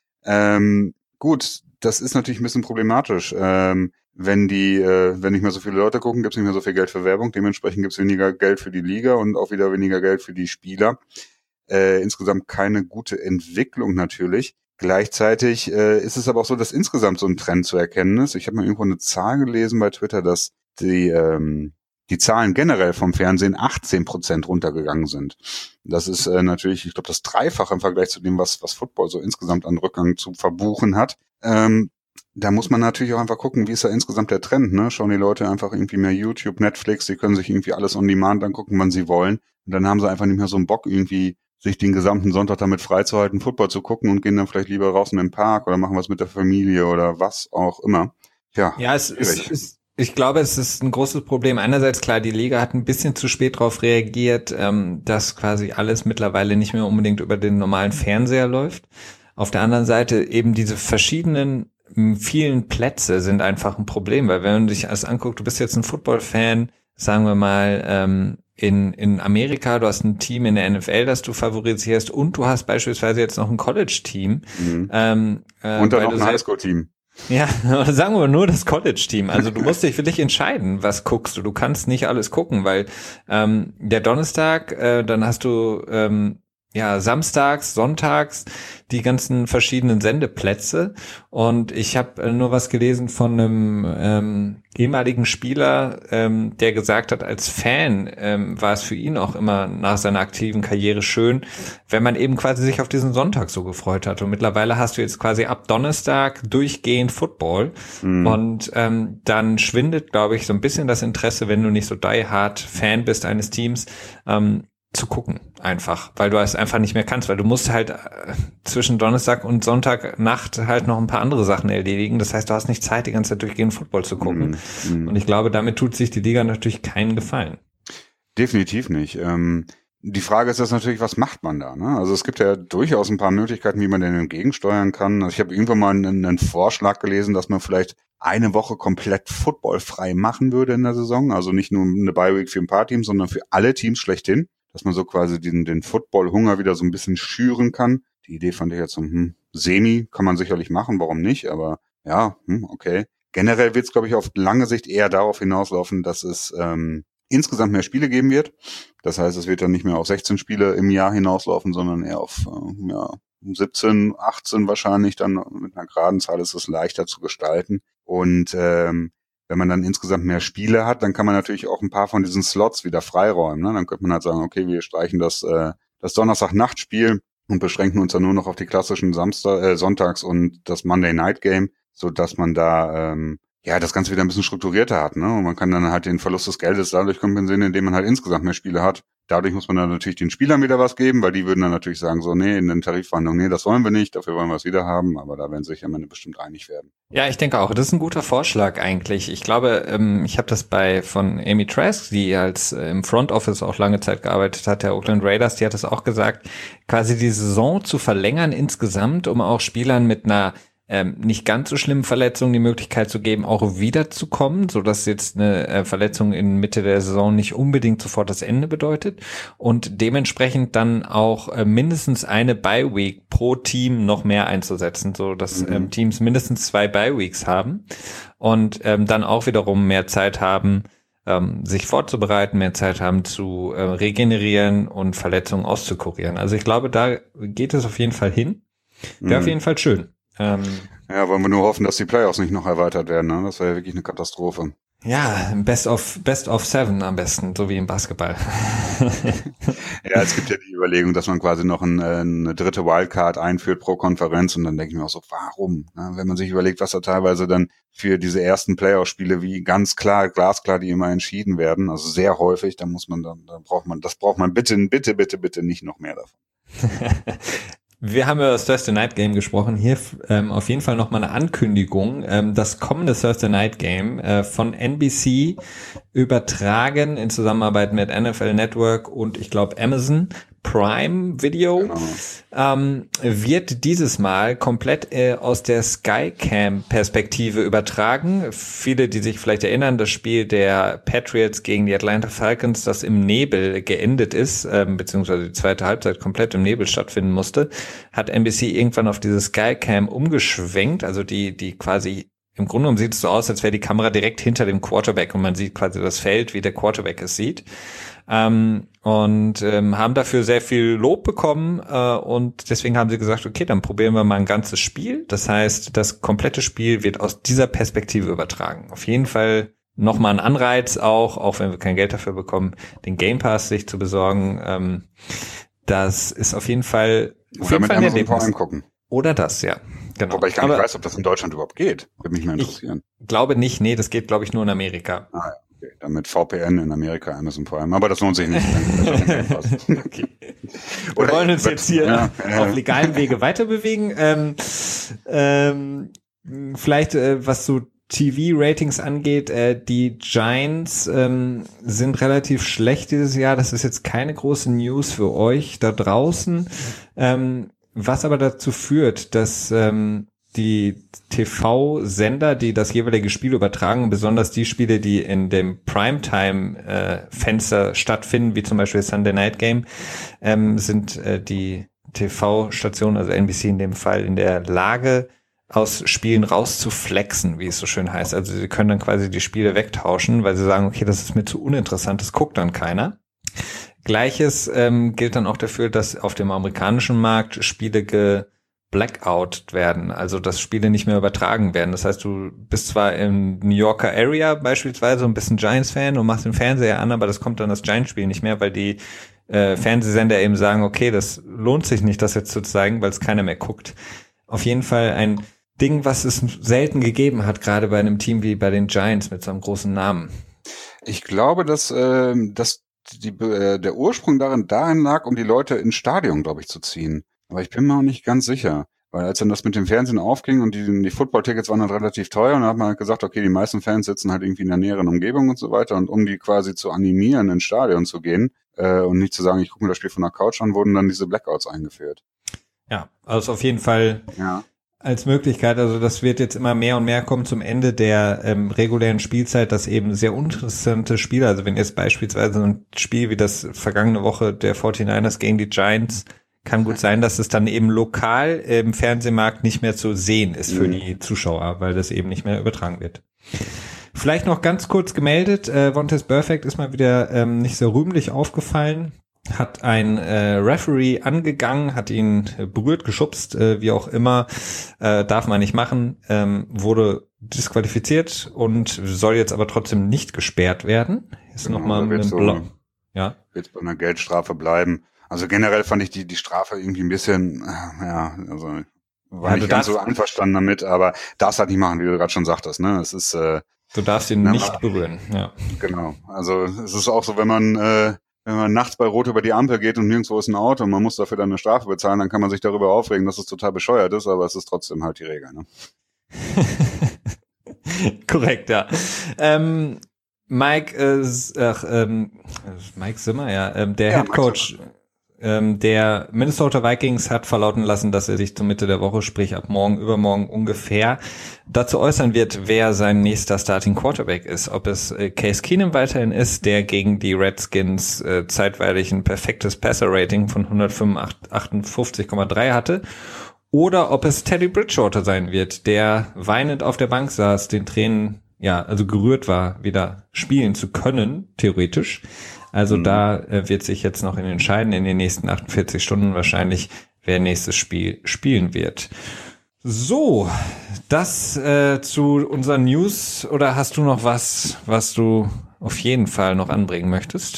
Ähm, gut, das ist natürlich ein bisschen problematisch. Ähm, wenn die, äh, wenn nicht mehr so viele Leute gucken, gibt es nicht mehr so viel Geld für Werbung, dementsprechend gibt es weniger Geld für die Liga und auch wieder weniger Geld für die Spieler. Äh, insgesamt keine gute Entwicklung natürlich. Gleichzeitig äh, ist es aber auch so, dass insgesamt so ein Trend zu erkennen ist. Ich habe mal irgendwo eine Zahl gelesen bei Twitter, dass die ähm, die Zahlen generell vom Fernsehen achtzehn Prozent runtergegangen sind. Das ist äh, natürlich, ich glaube, das Dreifache im Vergleich zu dem, was was Football so insgesamt an Rückgang zu verbuchen hat. Ähm, da muss man natürlich auch einfach gucken, wie ist da insgesamt der Trend, ne? Schauen die Leute einfach irgendwie mehr YouTube, Netflix, die können sich irgendwie alles on demand angucken, wann sie wollen. Und dann haben sie einfach nicht mehr so einen Bock, irgendwie sich den gesamten Sonntag damit freizuhalten, Football zu gucken und gehen dann vielleicht lieber raus in den Park oder machen was mit der Familie oder was auch immer. Ja, ja es ist, ist ich glaube, es ist ein großes Problem. Einerseits, klar, die Liga hat ein bisschen zu spät darauf reagiert, ähm, dass quasi alles mittlerweile nicht mehr unbedingt über den normalen Fernseher läuft. Auf der anderen Seite eben diese verschiedenen vielen Plätze sind einfach ein Problem, weil wenn man sich alles anguckt, du bist jetzt ein Football-Fan, sagen wir mal, ähm, in in Amerika, du hast ein Team in der N F L, das du favorisierst und du hast beispielsweise jetzt noch ein College-Team. Mhm. Ähm, äh, und dann noch ein Highschool-Team. Ja, sagen wir nur das College-Team. Also du musst dich für dich entscheiden, was guckst du. Du kannst nicht alles gucken, weil ähm, der Donnerstag, äh, dann hast du ähm, ja samstags, sonntags die ganzen verschiedenen Sendeplätze. Und ich habe äh, nur was gelesen von einem ähm, ehemaligen Spieler, ähm, der gesagt hat, als Fan ähm, war es für ihn auch immer nach seiner aktiven Karriere schön, wenn man eben quasi sich auf diesen Sonntag so gefreut hat. Und mittlerweile hast du jetzt quasi ab Donnerstag durchgehend Football. Mhm. Und ähm, dann schwindet, glaube ich, so ein bisschen das Interesse, wenn du nicht so die hard Fan bist eines Teams, ähm, zu gucken einfach, weil du es einfach nicht mehr kannst, weil du musst halt äh, zwischen Donnerstag und Sonntagnacht halt noch ein paar andere Sachen erledigen. Das heißt, du hast nicht Zeit, die ganze Zeit durchgehend Football zu gucken. Mm, mm. Und ich glaube, damit tut sich die Liga natürlich keinen Gefallen. Definitiv nicht. Ähm, die Frage ist jetzt natürlich, was macht man da? Ne? Also es gibt ja durchaus ein paar Möglichkeiten, wie man denn entgegensteuern kann. Also ich habe irgendwann mal einen, einen Vorschlag gelesen, dass man vielleicht eine Woche komplett footballfrei machen würde in der Saison. Also nicht nur eine Bye-Week für ein paar Teams, sondern für alle Teams schlechthin. Dass man so quasi den, den Football-Hunger wieder so ein bisschen schüren kann. Die Idee fand ich jetzt so, hm, semi kann man sicherlich machen, warum nicht, aber ja, hm, okay. Generell wird es, glaube ich, auf lange Sicht eher darauf hinauslaufen, dass es ähm, insgesamt mehr Spiele geben wird. Das heißt, es wird dann nicht mehr auf sechzehn Spiele im Jahr hinauslaufen, sondern eher auf äh, ja, siebzehn, achtzehn wahrscheinlich. Dann mit einer geraden Zahl ist es leichter zu gestalten. Und ähm, wenn man dann insgesamt mehr Spiele hat, dann kann man natürlich auch ein paar von diesen Slots wieder freiräumen. Ne? Dann könnte man halt sagen, okay, wir streichen das äh, das Donnerstag-Nachtspiel und beschränken uns dann nur noch auf die klassischen Samstag, äh, Sonntags- und das Monday-Night-Game, so dass man da ähm, ja das Ganze wieder ein bisschen strukturierter hat. Ne? Und man kann dann halt den Verlust des Geldes dadurch kompensieren, indem man halt insgesamt mehr Spiele hat. Dadurch muss man dann natürlich den Spielern wieder was geben, weil die würden dann natürlich sagen, so, nee, in den Tarifverhandlungen, nee, das wollen wir nicht, dafür wollen wir es wieder haben, aber da werden sie sich am Ende bestimmt einig werden. Ja, ich denke auch, das ist ein guter Vorschlag eigentlich. Ich glaube, ähm, ich habe das bei von Amy Trask, die als äh, im Front Office auch lange Zeit gearbeitet hat, der Oakland Raiders, die hat das auch gesagt, quasi die Saison zu verlängern insgesamt, um auch Spielern mit einer Ähm, nicht ganz so schlimmen Verletzungen die Möglichkeit zu geben, auch wiederzukommen, so dass jetzt eine äh, Verletzung in Mitte der Saison nicht unbedingt sofort das Ende bedeutet und dementsprechend dann auch äh, mindestens eine Bye-Week pro Team noch mehr einzusetzen, so dass mhm. ähm, Teams mindestens zwei Bye-Weeks haben und ähm, dann auch wiederum mehr Zeit haben, ähm, sich vorzubereiten, mehr Zeit haben zu äh, regenerieren und Verletzungen auszukurieren. Also ich glaube, da geht es auf jeden Fall hin. Wäre mhm. auf jeden Fall schön. Ähm, ja, wollen wir nur hoffen, dass die Playoffs nicht noch erweitert werden. Ne? Das wäre ja wirklich eine Katastrophe. Ja, Best of Best of Seven am besten, so wie im Basketball. Ja, es gibt ja die Überlegung, dass man quasi noch ein, eine dritte Wildcard einführt pro Konferenz und dann denke ich mir auch so, warum? Ne? Wenn man sich überlegt, was da teilweise dann für diese ersten Playoff-Spiele wie ganz klar, glasklar, die immer entschieden werden, also sehr häufig, da muss man dann, da braucht man, das braucht man bitte, bitte, bitte, bitte nicht noch mehr davon. Wir haben über das Thursday Night Game gesprochen. Hier ähm, auf jeden Fall nochmal eine Ankündigung. Ähm, das kommende Thursday Night Game äh, von N B C übertragen in Zusammenarbeit mit N F L Network und ich glaube Amazon Prime Video, genau. ähm, wird dieses Mal komplett äh, aus der Skycam-Perspektive übertragen. Viele, die sich vielleicht erinnern, das Spiel der Patriots gegen die Atlanta Falcons, das im Nebel geendet ist, ähm, beziehungsweise die zweite Halbzeit komplett im Nebel stattfinden musste, hat N B C irgendwann auf diese Skycam umgeschwenkt, also die, die quasi im Grunde genommen sieht es so aus, als wäre die Kamera direkt hinter dem Quarterback und man sieht quasi das Feld, wie der Quarterback es sieht. Ähm, und ähm, haben dafür sehr viel Lob bekommen äh, und deswegen haben sie gesagt, okay, dann probieren wir mal ein ganzes Spiel. Das heißt, das komplette Spiel wird aus dieser Perspektive übertragen. Auf jeden Fall nochmal ein Anreiz auch, auch wenn wir kein Geld dafür bekommen, den Game Pass sich zu besorgen. Ähm, das ist auf jeden Fall auf Oder jeden mit Fall Amazon Prime gucken. Oder das, ja. Genau. Wobei ich gar Aber nicht weiß, ob das in Deutschland überhaupt geht. Würde mich mal interessieren. Ich glaube nicht, nee, das geht, glaube ich, nur in Amerika. Ah, ja. Okay, dann mit V P N in Amerika, Amazon Prime. Aber das lohnt sich nicht. Okay. Wir wollen uns jetzt hier ja, ja. auf legalem Wege weiter bewegen. Ähm, ähm, vielleicht, äh, was so T V-Ratings angeht, äh, die Giants ähm, sind relativ schlecht dieses Jahr. Das ist jetzt keine große News für euch da draußen. Ähm, was aber dazu führt, dass ähm, die T V-Sender, die das jeweilige Spiel übertragen, besonders die Spiele, die in dem Primetime-Fenster äh, stattfinden, wie zum Beispiel Sunday Night Game, ähm, sind äh, die T V-Stationen, also N B C in dem Fall, in der Lage, aus Spielen rauszuflexen, wie es so schön heißt. Also sie können dann quasi die Spiele wegtauschen, weil sie sagen, okay, das ist mir zu uninteressant, das guckt dann keiner. Gleiches ähm, gilt dann auch dafür, dass auf dem amerikanischen Markt Spiele ge Blackout werden, also dass Spiele nicht mehr übertragen werden. Das heißt, du bist zwar im New Yorker Area beispielsweise und bist ein Giants-Fan und machst den Fernseher an, aber das kommt dann das Giants-Spiel nicht mehr, weil die äh, Fernsehsender eben sagen, okay, das lohnt sich nicht, das jetzt zu zeigen, weil es keiner mehr guckt. Auf jeden Fall ein Ding, was es selten gegeben hat, gerade bei einem Team wie bei den Giants mit so einem großen Namen. Ich glaube, dass, äh, dass die, äh, der Ursprung darin, darin lag, um die Leute ins Stadion, glaube ich, zu ziehen. Aber ich bin mir auch nicht ganz sicher, weil als dann das mit dem Fernsehen aufging und die, die Football-Tickets waren dann relativ teuer und dann hat man halt gesagt, okay, die meisten Fans sitzen halt irgendwie in der näheren Umgebung und so weiter und um die quasi zu animieren, ins Stadion zu gehen äh, und nicht zu sagen, ich gucke mir das Spiel von der Couch an, wurden dann diese Blackouts eingeführt. Ja, also auf jeden Fall ja. als Möglichkeit, also das wird jetzt immer mehr und mehr kommen zum Ende der ähm, regulären Spielzeit, dass eben sehr uninteressante Spiele, also wenn jetzt beispielsweise ein Spiel wie das vergangene Woche der forty-niners gegen die Giants, kann gut sein, dass es dann eben lokal im Fernsehmarkt nicht mehr zu sehen ist für die Zuschauer, weil das eben nicht mehr übertragen wird. Vielleicht noch ganz kurz gemeldet, äh, Vontaze Burfict ist mal wieder ähm, nicht so rühmlich aufgefallen, hat ein äh, Referee angegangen, hat ihn äh, berührt, geschubst, äh, wie auch immer, äh, darf man nicht machen, ähm, wurde disqualifiziert und soll jetzt aber trotzdem nicht gesperrt werden. Ist genau, nochmal mit so, Blau. Ja. Wird bei einer Geldstrafe bleiben. Also generell fand ich die die Strafe irgendwie ein bisschen, ja, also war ja, nicht ganz so einverstanden damit, aber darfst halt nicht machen, wie du gerade schon sagtest, ne? Es ist äh, du darfst ihn na, nicht berühren, ja. Genau. Also es ist auch so, wenn man äh, wenn man nachts bei Rot über die Ampel geht und nirgendwo ist ein Auto und man muss dafür dann eine Strafe bezahlen, dann kann man sich darüber aufregen, dass es total bescheuert ist, aber es ist trotzdem halt die Regel, ne? Korrekt, ja. Ähm, Mike, äh, ach, ähm, Mike Zimmer, ja, ähm, der ja, Head Coach ähm, der Minnesota Vikings hat verlauten lassen, dass er sich zur Mitte der Woche, sprich ab morgen, übermorgen ungefähr, dazu äußern wird, wer sein nächster Starting Quarterback ist. Ob es äh, Case Keenum weiterhin ist, der gegen die Redskins äh, zeitweilig ein perfektes Passer-Rating von hundertfünfundachtzig Komma drei hatte, oder ob es Teddy Bridgewater sein wird, der weinend auf der Bank saß, den Tränen ja, also gerührt war, wieder spielen zu können, theoretisch. Also mhm. da äh, wird sich jetzt noch entscheiden in den nächsten achtundvierzig Stunden wahrscheinlich, wer nächstes Spiel spielen wird. So, das äh, zu unseren News, oder hast du noch was, was du auf jeden Fall noch anbringen möchtest?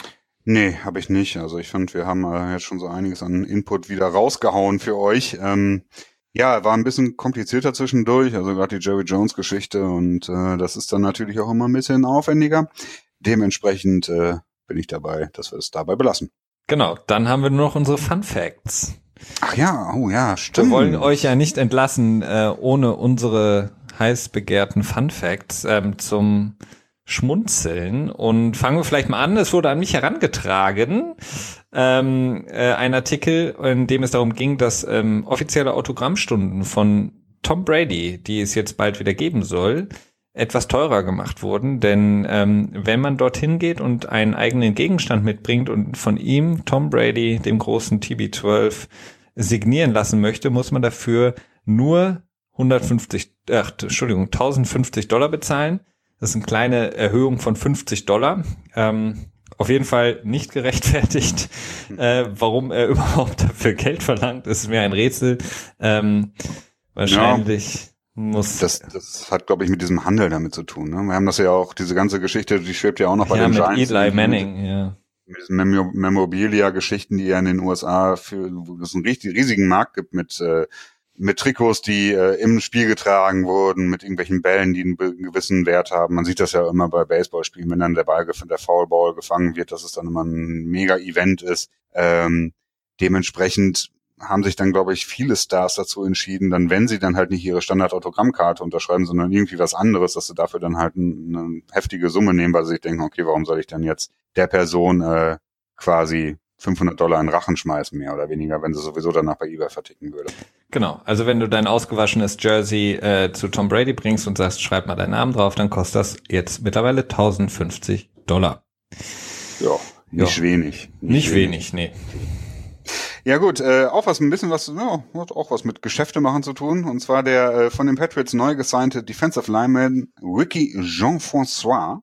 Nee, habe ich nicht. Also ich fand, wir haben äh, jetzt schon so einiges an Input wieder rausgehauen für euch. Ähm, ja, war ein bisschen komplizierter zwischendurch, also gerade die Jerry Jones Geschichte, und äh, das ist dann natürlich auch immer ein bisschen aufwendiger. Dementsprechend äh, bin ich dabei, dass wir es dabei belassen. Genau, dann haben wir nur noch unsere Fun Facts. Ach ja, oh ja, stimmt. Wir wollen euch ja nicht entlassen, äh, ohne unsere heiß begehrten Fun Facts ähm, zum Schmunzeln. Und fangen wir vielleicht mal an. Es wurde an mich herangetragen, ähm, äh, ein Artikel, in dem es darum ging, dass ähm, offizielle Autogrammstunden von Tom Brady, die es jetzt bald wieder geben soll, etwas teurer gemacht wurden. Denn ähm, wenn man dorthin geht und einen eigenen Gegenstand mitbringt und von ihm, Tom Brady, dem großen T B zwölf, signieren lassen möchte, muss man dafür nur hundertfünfzig, ach, Entschuldigung, tausendfünfzig Dollar bezahlen. Das ist eine kleine Erhöhung von fünfzig Dollar. Ähm, auf jeden Fall nicht gerechtfertigt. Äh, warum er überhaupt dafür Geld verlangt, ist mir ein Rätsel. Ähm, wahrscheinlich ja, muss... Das, das hat, glaube ich, mit diesem Handel damit zu tun. Ne? Wir haben das ja auch, diese ganche Geschichte, die schwebt ja auch noch bei ja, den mit Giants. Eli Manning, mit, ja. Mit diesen Mem- Memorabilia-Geschichten, die ja in den U S A für, wo es einen richtig riesigen Markt gibt mit äh, mit Trikots, die äh, im Spiel getragen wurden, mit irgendwelchen Bällen, die einen, einen gewissen Wert haben. Man sieht das ja immer bei Baseballspielen, wenn dann der Ball, der Foulball gefangen wird, dass es dann immer ein Mega-Event ist. Ähm, dementsprechend haben sich dann, glaube ich, viele Stars dazu entschieden, dann, wenn sie dann halt nicht ihre Standard-Autogrammkarte unterschreiben, sondern irgendwie was anderes, dass sie dafür dann halt eine, eine heftige Summe nehmen, weil sie sich denken, okay, warum soll ich dann jetzt der Person äh, quasi fünfhundert Dollar in Rachen schmeißen, mehr oder weniger, wenn sie sowieso danach bei eBay verticken würde. Genau, also wenn du dein ausgewaschenes Jersey äh, zu Tom Brady bringst und sagst, schreib mal deinen Namen drauf, dann kostet das jetzt mittlerweile tausendfünfzig Dollar. Ja, nicht ja. wenig. Nicht, nicht wenig. wenig, nee. Ja gut, äh, auch was ein bisschen was, ja, hat auch was mit Geschäfte machen zu tun. Und zwar der äh, von den Patriots neu gesignte Defensive Lineman Ricky Jean-François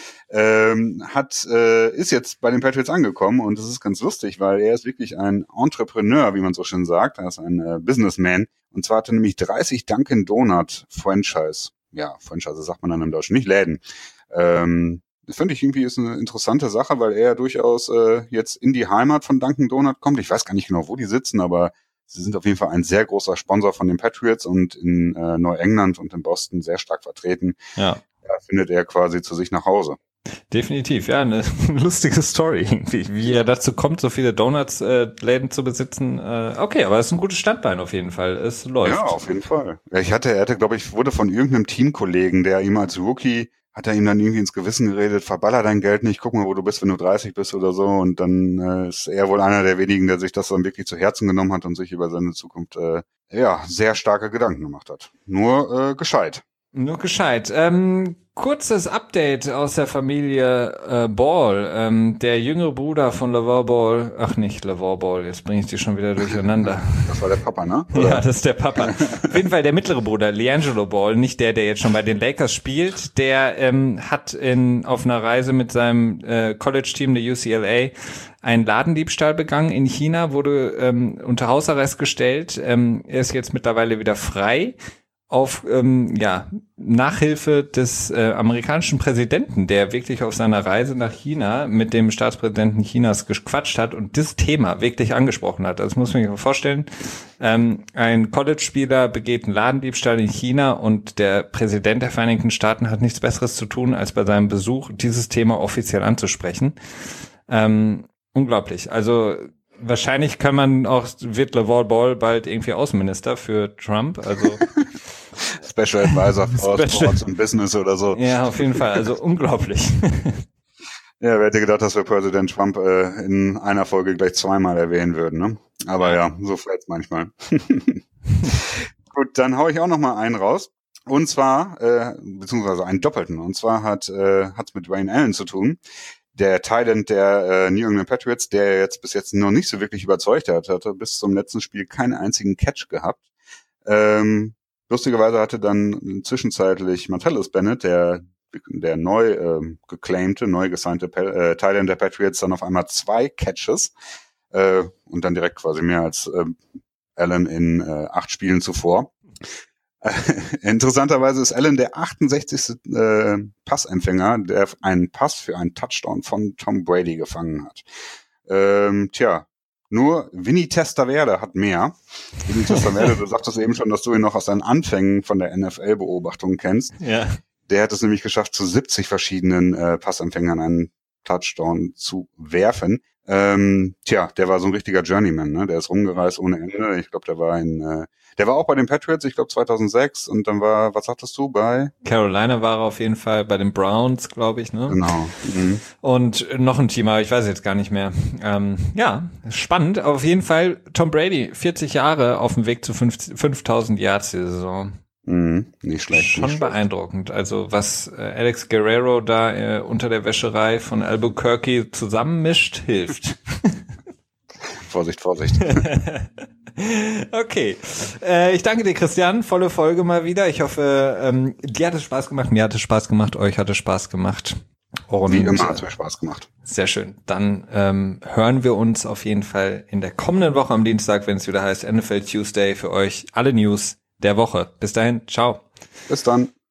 ähm, hat äh, ist jetzt bei den Patriots angekommen, und das ist ganz lustig, weil er ist wirklich ein Entrepreneur, wie man so schön sagt. Er ist ein äh, Businessman. Und zwar hat er nämlich dreißig Dunkin' Donut Franchise. Ja, Franchise sagt man dann im Deutschen, nicht Läden. Ähm, Das finde ich irgendwie ist eine interessante Sache, weil er durchaus äh, jetzt in die Heimat von Dunkin' Donut kommt. Ich weiß gar nicht genau, wo die sitzen, aber sie sind auf jeden Fall ein sehr großer Sponsor von den Patriots und in äh, Neuengland und in Boston sehr stark vertreten. Ja. Da findet er quasi zu sich nach Hause. Definitiv, ja, eine lustige Story irgendwie, wie er dazu kommt, so viele Donuts-Läden äh, zu besitzen. Äh, okay, aber es ist ein gutes Standbein auf jeden Fall. Es läuft. Ja, auf jeden Fall. Ich hatte, er hatte, glaube ich, wurde von irgendeinem Teamkollegen, der ihm als Rookie hat er ihm dann irgendwie ins Gewissen geredet, verballer dein Geld nicht, guck mal, wo du bist, wenn du dreißig bist oder so. Und dann äh, ist er wohl einer der wenigen, der sich das dann wirklich zu Herzen genommen hat und sich über seine Zukunft äh, ja sehr starke Gedanken gemacht hat. Nur äh, gescheit. Nur gescheit. Ähm, kurzes Update aus der Familie äh, Ball. Ähm, der jüngere Bruder von LeVar Ball, ach nicht LeVar Ball, jetzt bringe ich die schon wieder durcheinander. Das war der Papa, ne? Oder? Ja, das ist der Papa. Auf jeden Fall der mittlere Bruder, LiAngelo Ball, nicht der, der jetzt schon bei den Lakers spielt. Der ähm, hat in auf einer Reise mit seinem äh, College-Team der U C L A einen Ladendiebstahl begangen in China, wurde ähm, unter Hausarrest gestellt. Ähm, er ist jetzt mittlerweile wieder frei. Auf ähm, ja Nachhilfe des äh, amerikanischen Präsidenten, der wirklich auf seiner Reise nach China mit dem Staatspräsidenten Chinas gequatscht hat und das Thema wirklich angesprochen hat. Das muss man sich mal vorstellen. Ähm, ein College-Spieler begeht einen Ladendiebstahl in China und der Präsident der Vereinigten Staaten hat nichts Besseres zu tun, als bei seinem Besuch dieses Thema offiziell anzusprechen. Ähm, unglaublich. Also wahrscheinlich kann man auch, wird LeVar Ball bald irgendwie Außenminister für Trump, also Special Advisor for Sports and Business oder so. Ja, auf jeden Fall, also unglaublich. Ja, wer hätte gedacht, dass wir Präsident Trump äh, in einer Folge gleich zweimal erwähnen würden, ne? Aber ja, so fällt's manchmal. Gut, dann hau ich auch noch mal einen raus. Und zwar, äh, beziehungsweise einen doppelten. Und zwar hat äh, hat's mit Dwayne Allen zu tun. Der Tight End der äh, New England Patriots, der jetzt bis jetzt noch nicht so wirklich überzeugt hat, hatte bis zum letzten Spiel keinen einzigen Catch gehabt. Ähm, lustigerweise hatte dann zwischenzeitlich Martellus Bennett, der der neu äh, geclaimte, neu gesignte äh, Tight End der Patriots, dann auf einmal zwei Catches äh, und dann direkt quasi mehr als äh, Allen in äh, acht Spielen zuvor. Äh, interessanterweise ist Allen der achtundsechzigste Äh, Passempfänger, der einen Pass für einen Touchdown von Tom Brady gefangen hat. Ähm, tja, nur Vinny Testaverde hat mehr. Vinny Testaverde, du sagtest eben schon, dass du ihn noch aus deinen Anfängen von der N F L-Beobachtung kennst. Ja. Der hat es nämlich geschafft, zu siebzig verschiedenen äh, Passempfängern einen Touchdown zu werfen. Ähm, tja, der war so ein richtiger Journeyman, ne? Der ist rumgereist ohne Ende. Ich glaube, der war in, äh, der war auch bei den Patriots, ich glaube zweitausendsechs und dann war, was sagtest du, bei? Carolina war er auf jeden Fall, bei den Browns, glaube ich, ne? Genau. Mhm. Und noch ein Team, aber ich weiß jetzt gar nicht mehr. Ähm, ja, spannend. Auf jeden Fall Tom Brady, vierzig Jahre auf dem Weg zu fünftausend Yards die Saison. Mhm, nicht schlecht. Schon nicht beeindruckend. Schlecht. Also was äh, Alex Guerrero da äh, unter der Wäscherei von Albuquerque zusammenmischt, hilft. Vorsicht, Vorsicht. Okay. Äh, ich danke dir, Christian. Volle Folge mal wieder. Ich hoffe, ähm, dir hat es Spaß gemacht, mir hat es Spaß gemacht, euch hat es Spaß gemacht. Und wie immer hat es mir Spaß gemacht. Sehr schön. Dann ähm, hören wir uns auf jeden Fall in der kommenden Woche am Dienstag, wenn es wieder heißt N F L Tuesday, für euch alle News der Woche. Bis dahin, ciao. Bis dann.